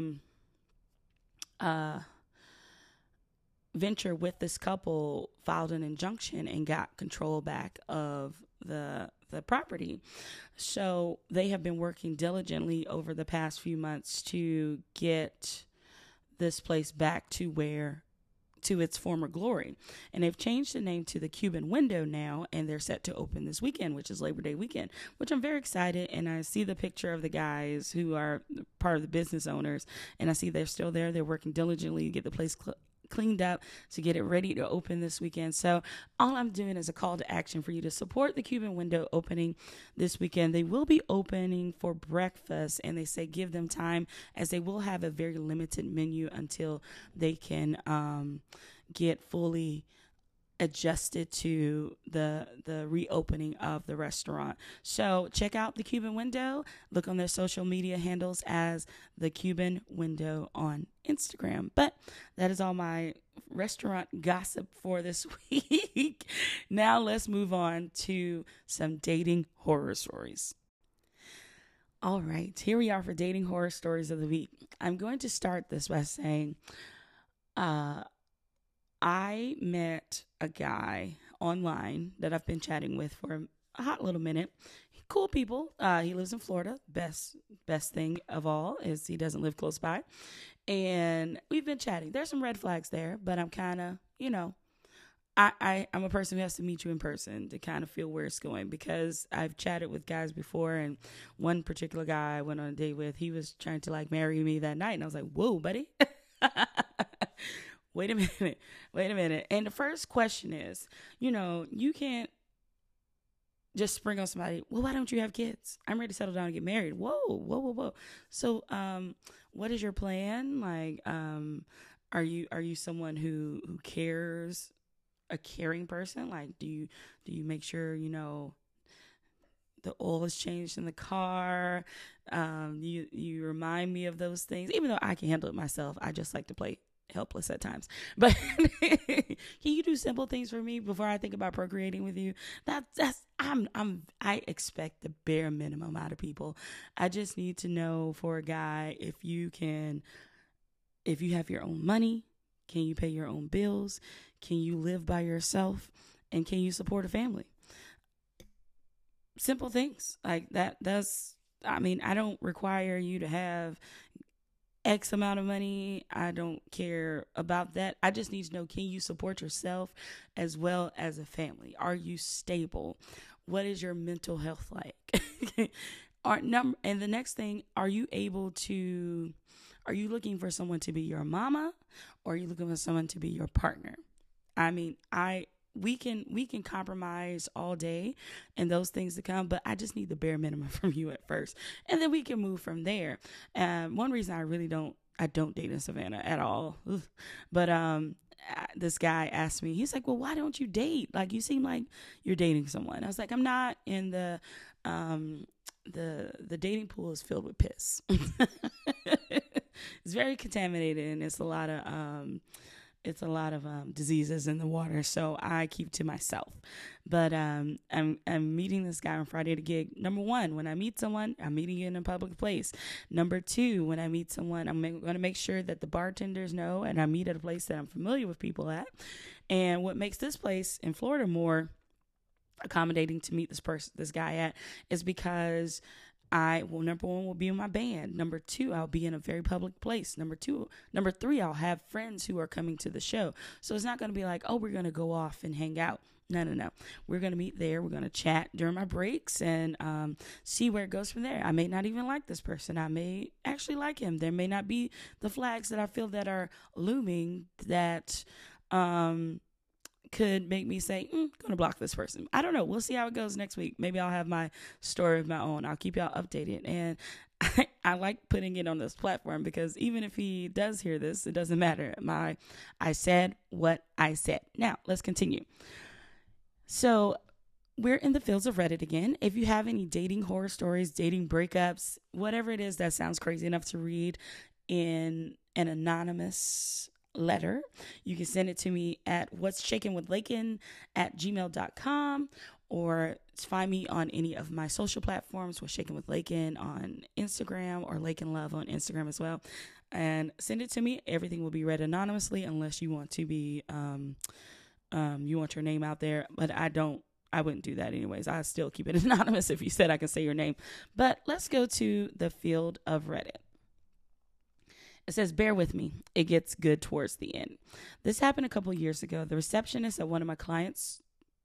venture with this couple filed an injunction and got control back of the property. So they have been working diligently over the past few months to get this place back to its former glory. And they've changed the name to the Cuban Window now, and they're set to open this weekend, which is Labor Day weekend, which I'm very excited. And I see the picture of the guys who are part of the business owners, and I see they're still there. They're working diligently to get the place cleaned up to get it ready to open this weekend. So all I'm doing is a call to action for you to support the Cuban Window opening this weekend. They will be opening for breakfast, and they say give them time, as they will have a very limited menu until they can get fully adjusted to the reopening of the restaurant. So check out the Cuban Window. Look on their social media handles as the Cuban Window on Instagram. But that is all my restaurant gossip for this week. Now let's move on to some dating horror stories. All right, here we are for dating horror stories of the week. I'm going to start this by saying, I met a guy online that I've been chatting with for a hot little minute. Cool people. He lives in Florida. Best thing of all is he doesn't live close by. And we've been chatting. There's some red flags there, but I'm kind of, I'm a person who has to meet you in person to kind of feel where it's going, because I've chatted with guys before, and one particular guy I went on a date with, he was trying to marry me that night. And I was like, whoa, buddy. Wait a minute. And the first question is, you can't just spring on somebody. Well, why don't you have kids? I'm ready to settle down and get married. Whoa. So, what is your plan? Are you someone who cares, a caring person? Do you make sure, the oil is changed in the car? You remind me of those things, even though I can handle it myself. I just like to play helpless at times. But can you do simple things for me before I think about procreating with you? I expect the bare minimum out of people. I just need to know, for a guy, if you have your own money, can you pay your own bills? Can you live by yourself? And can you support a family? Simple things like that. I don't require you to have X amount of money. I don't care about that. I just need to know, can you support yourself as well as a family? Are you stable? What is your mental health like? And the next thing, are you looking for someone to be your mama, or are you looking for someone to be your partner? We can compromise all day and those things to come, but I just need the bare minimum from you at first, and then we can move from there. One reason I don't date in Savannah at all, but this guy asked me, he's like, well, why don't you date? You seem like you're dating someone. I was like, I'm not in the dating pool is filled with piss. It's very contaminated, and it's a lot of diseases in the water, so I keep to myself. But I'm meeting this guy on Friday at a gig. Number one, when I meet someone, I'm meeting you in a public place. Number two, when I meet someone, I'm going to make sure that the bartenders know, and I meet at a place that I'm familiar with people at. And what makes this place in Florida more accommodating to meet this guy at, is because number one, will be in my band. Number two, I'll be in a very public place. Number three, I'll have friends who are coming to the show. So it's not going to be like, oh, we're going to go off and hang out. No. We're going to meet there. We're going to chat during my breaks and see where it goes from there. I may not even like this person. I may actually like him. There may not be the flags that I feel that are looming that could make me say, going to block this person. I don't know. We'll see how it goes next week. Maybe I'll have my story of my own. I'll keep y'all updated. And I like putting it on this platform, because even if he does hear this, it doesn't matter. I said what I said. Now, let's continue. So we're in the fields of Reddit again. If you have any dating horror stories, dating breakups, whatever it is that sounds crazy enough to read in an anonymous letter, you can send it to me at what's shaken with Lakin at gmail.com, or find me on any of my social platforms, What's Shaken with Lakin on Instagram, or Lakin Love on Instagram as well. And send it to me. Everything will be read anonymously unless you want to be, you want your name out there. But I wouldn't do that anyways. I still keep it anonymous if you said I can say your name. But let's go to the field of Reddit. It says, bear with me. It gets good towards the end. This happened a couple years ago. The receptionist at one of my clients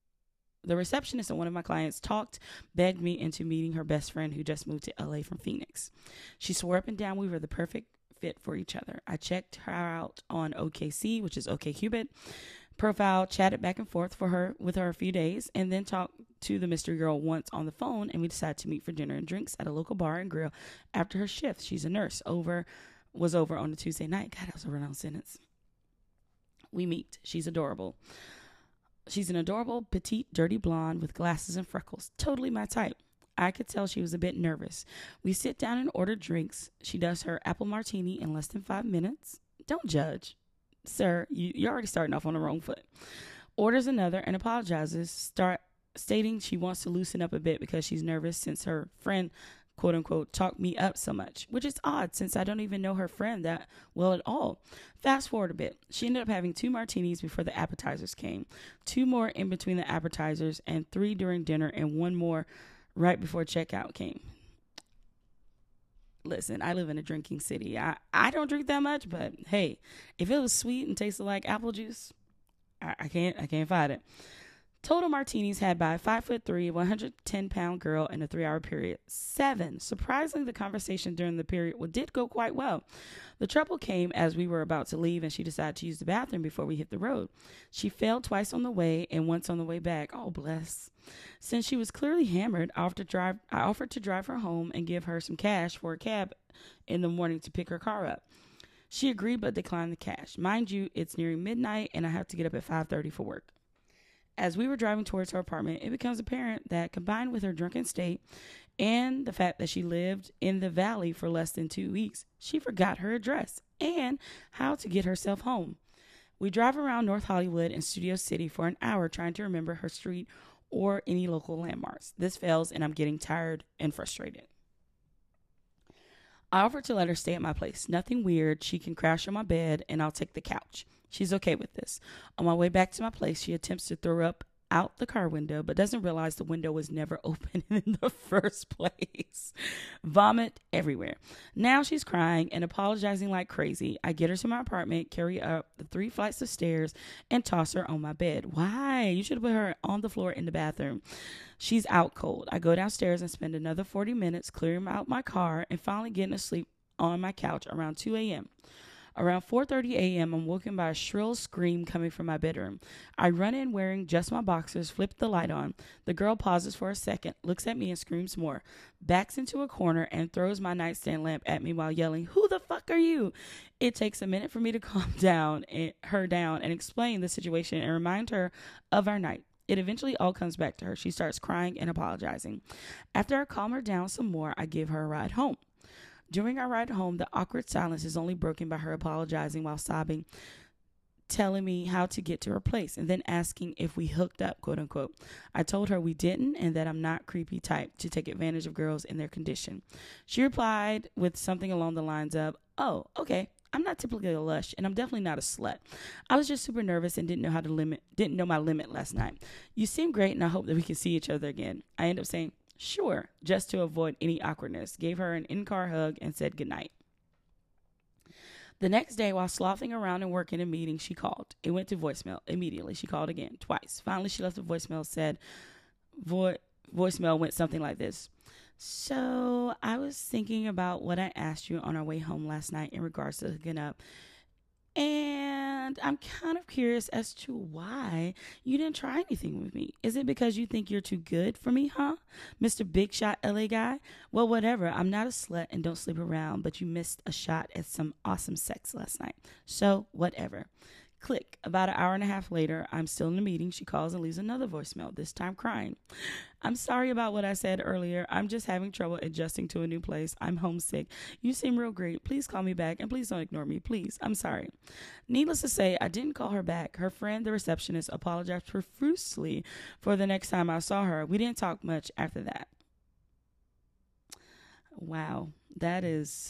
begged me into meeting her best friend who just moved to LA from Phoenix. She swore up and down we were the perfect fit for each other. I checked her out on OKC, which is OkCupid profile, chatted back and forth with her a few days, and then talked to the mystery girl once on the phone, and we decided to meet for dinner and drinks at a local bar and grill after her shift. She's a nurse. Was over on a Tuesday night. God, that was a run-on sentence. We meet. She's adorable. She's an adorable, petite, dirty blonde with glasses and freckles. Totally my type. I could tell she was a bit nervous. We sit down and order drinks. She does her apple martini in less than 5 minutes. Don't judge. Sir, you're already starting off on the wrong foot. Orders another and apologizes, stating she wants to loosen up a bit because she's nervous since her friend, quote unquote, talked me up so much, which is odd since I don't even know her friend that well at all. Fast forward a bit. She ended up having 2 martinis before the appetizers came, 2 more in between the appetizers, and 3 during dinner, and 1 more right before checkout came. Listen, I live in a drinking city. I don't drink that much, but hey, if it was sweet and tasted like apple juice, I can't fight it. Total martinis had by a 5'3", 110-pound girl in a 3-hour period. 7. Surprisingly, the conversation during the period did go quite well. The trouble came as we were about to leave and she decided to use the bathroom before we hit the road. She failed twice on the way and once on the way back. Oh, bless. Since she was clearly hammered, I offered to drive her home and give her some cash for a cab in the morning to pick her car up. She agreed but declined the cash. Mind you, it's nearing midnight and I have to get up at 5:30 for work. As we were driving towards her apartment, it becomes apparent that combined with her drunken state and the fact that she lived in the valley for less than 2 weeks, she forgot her address and how to get herself home. We drive around North Hollywood and Studio City for an hour trying to remember her street or any local landmarks. This fails and I'm getting tired and frustrated. I offered to let her stay at my place. Nothing weird. She can crash on my bed and I'll take the couch. She's okay with this. On my way back to my place, she attempts to throw up out the car window, but doesn't realize the window was never open in the first place. Vomit everywhere. Now she's crying and apologizing like crazy. I get her to my apartment, carry up the 3 flights of stairs, and toss her on my bed. Why? You should have put her on the floor in the bathroom. She's out cold. I go downstairs and spend another 40 minutes clearing out my car and finally getting to sleep on my couch around 2 a.m. Around 4:30 a.m., I'm woken by a shrill scream coming from my bedroom. I run in wearing just my boxers, flip the light on. The girl pauses for a second, looks at me and screams more, backs into a corner and throws my nightstand lamp at me while yelling, "Who the fuck are you?" It takes a minute for me to calm her down and explain the situation and remind her of our night. It eventually all comes back to her. She starts crying and apologizing. After I calm her down some more, I give her a ride home. During our ride home, the awkward silence is only broken by her apologizing while sobbing, telling me how to get to her place, and then asking if we hooked up, quote unquote. I told her we didn't and that I'm not creepy type to take advantage of girls in their condition. She replied with something along the lines of, "Oh, okay. I'm not typically a lush, and I'm definitely not a slut. I was just super nervous and didn't know my limit last night. You seem great, and I hope that we can see each other again." I end up saying, "Sure," just to avoid any awkwardness, gave her an in-car hug, and said goodnight. The next day, while sloughing around and working a meeting, she called. It went to voicemail. Immediately, she called again, twice. Finally, she left a voicemail, voicemail went something like this. "So, I was thinking about what I asked you on our way home last night in regards to hooking up. And I'm kind of curious as to why you didn't try anything with me. Is it because you think you're too good for me, huh? Mr. Big Shot LA guy? Well, whatever. I'm not a slut and don't sleep around, but you missed a shot at some awesome sex last night. So, whatever. Click. About an hour and a half later, I'm still in the meeting. She calls and leaves another voicemail, this time crying. I'm sorry about what I said earlier. I'm just having trouble adjusting to a new place. I'm homesick. You seem real great. Please call me back and please don't ignore me. Please. I'm sorry. Needless to say, I didn't call her back. Her friend, the receptionist, apologized profusely for the next time I saw her. We didn't talk much after that. Wow. That is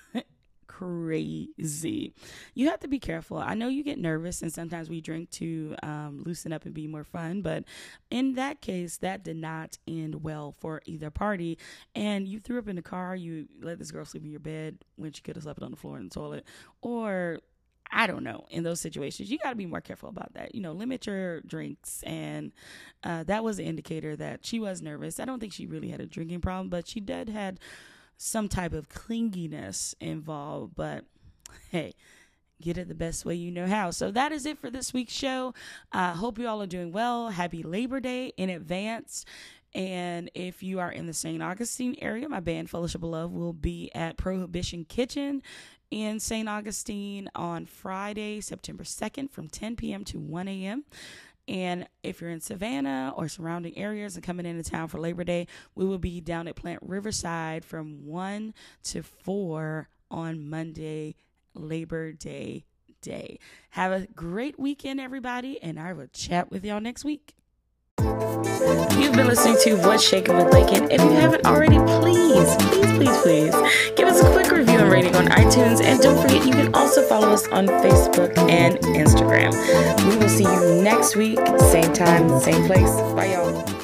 crazy. You have to be careful. I know you get nervous and sometimes we drink to loosen up and be more fun, but in that case, that did not end well for either party. And you threw up in the car, you let this girl sleep in your bed when she could have slept on the floor in the toilet, or I don't know, in those situations, you got to be more careful about that. Limit your drinks. And that was an indicator that she was nervous. I don't think she really had a drinking problem, but she did had some type of clinginess involved, but hey, get it the best way you know how. So that is it for this week's show. Hope you all are doing well. Happy Labor Day in advance. And if you are in the St. Augustine area, my band Fellowship of Love will be at Prohibition Kitchen in St. Augustine on Friday, September 2nd from 10 p.m. to 1 a.m. And if you're in Savannah or surrounding areas and coming into town for Labor Day, we will be down at Plant Riverside from 1 to 4 on Monday, Labor Day. Have a great weekend, everybody, and I will chat with y'all next week. You've been listening to What's Shaking with Lakin. If you haven't already, please give us a quick review and rating on iTunes. And don't forget, you can also follow us on Facebook and Instagram. We will see you next week, same time, same place. Bye, y'all.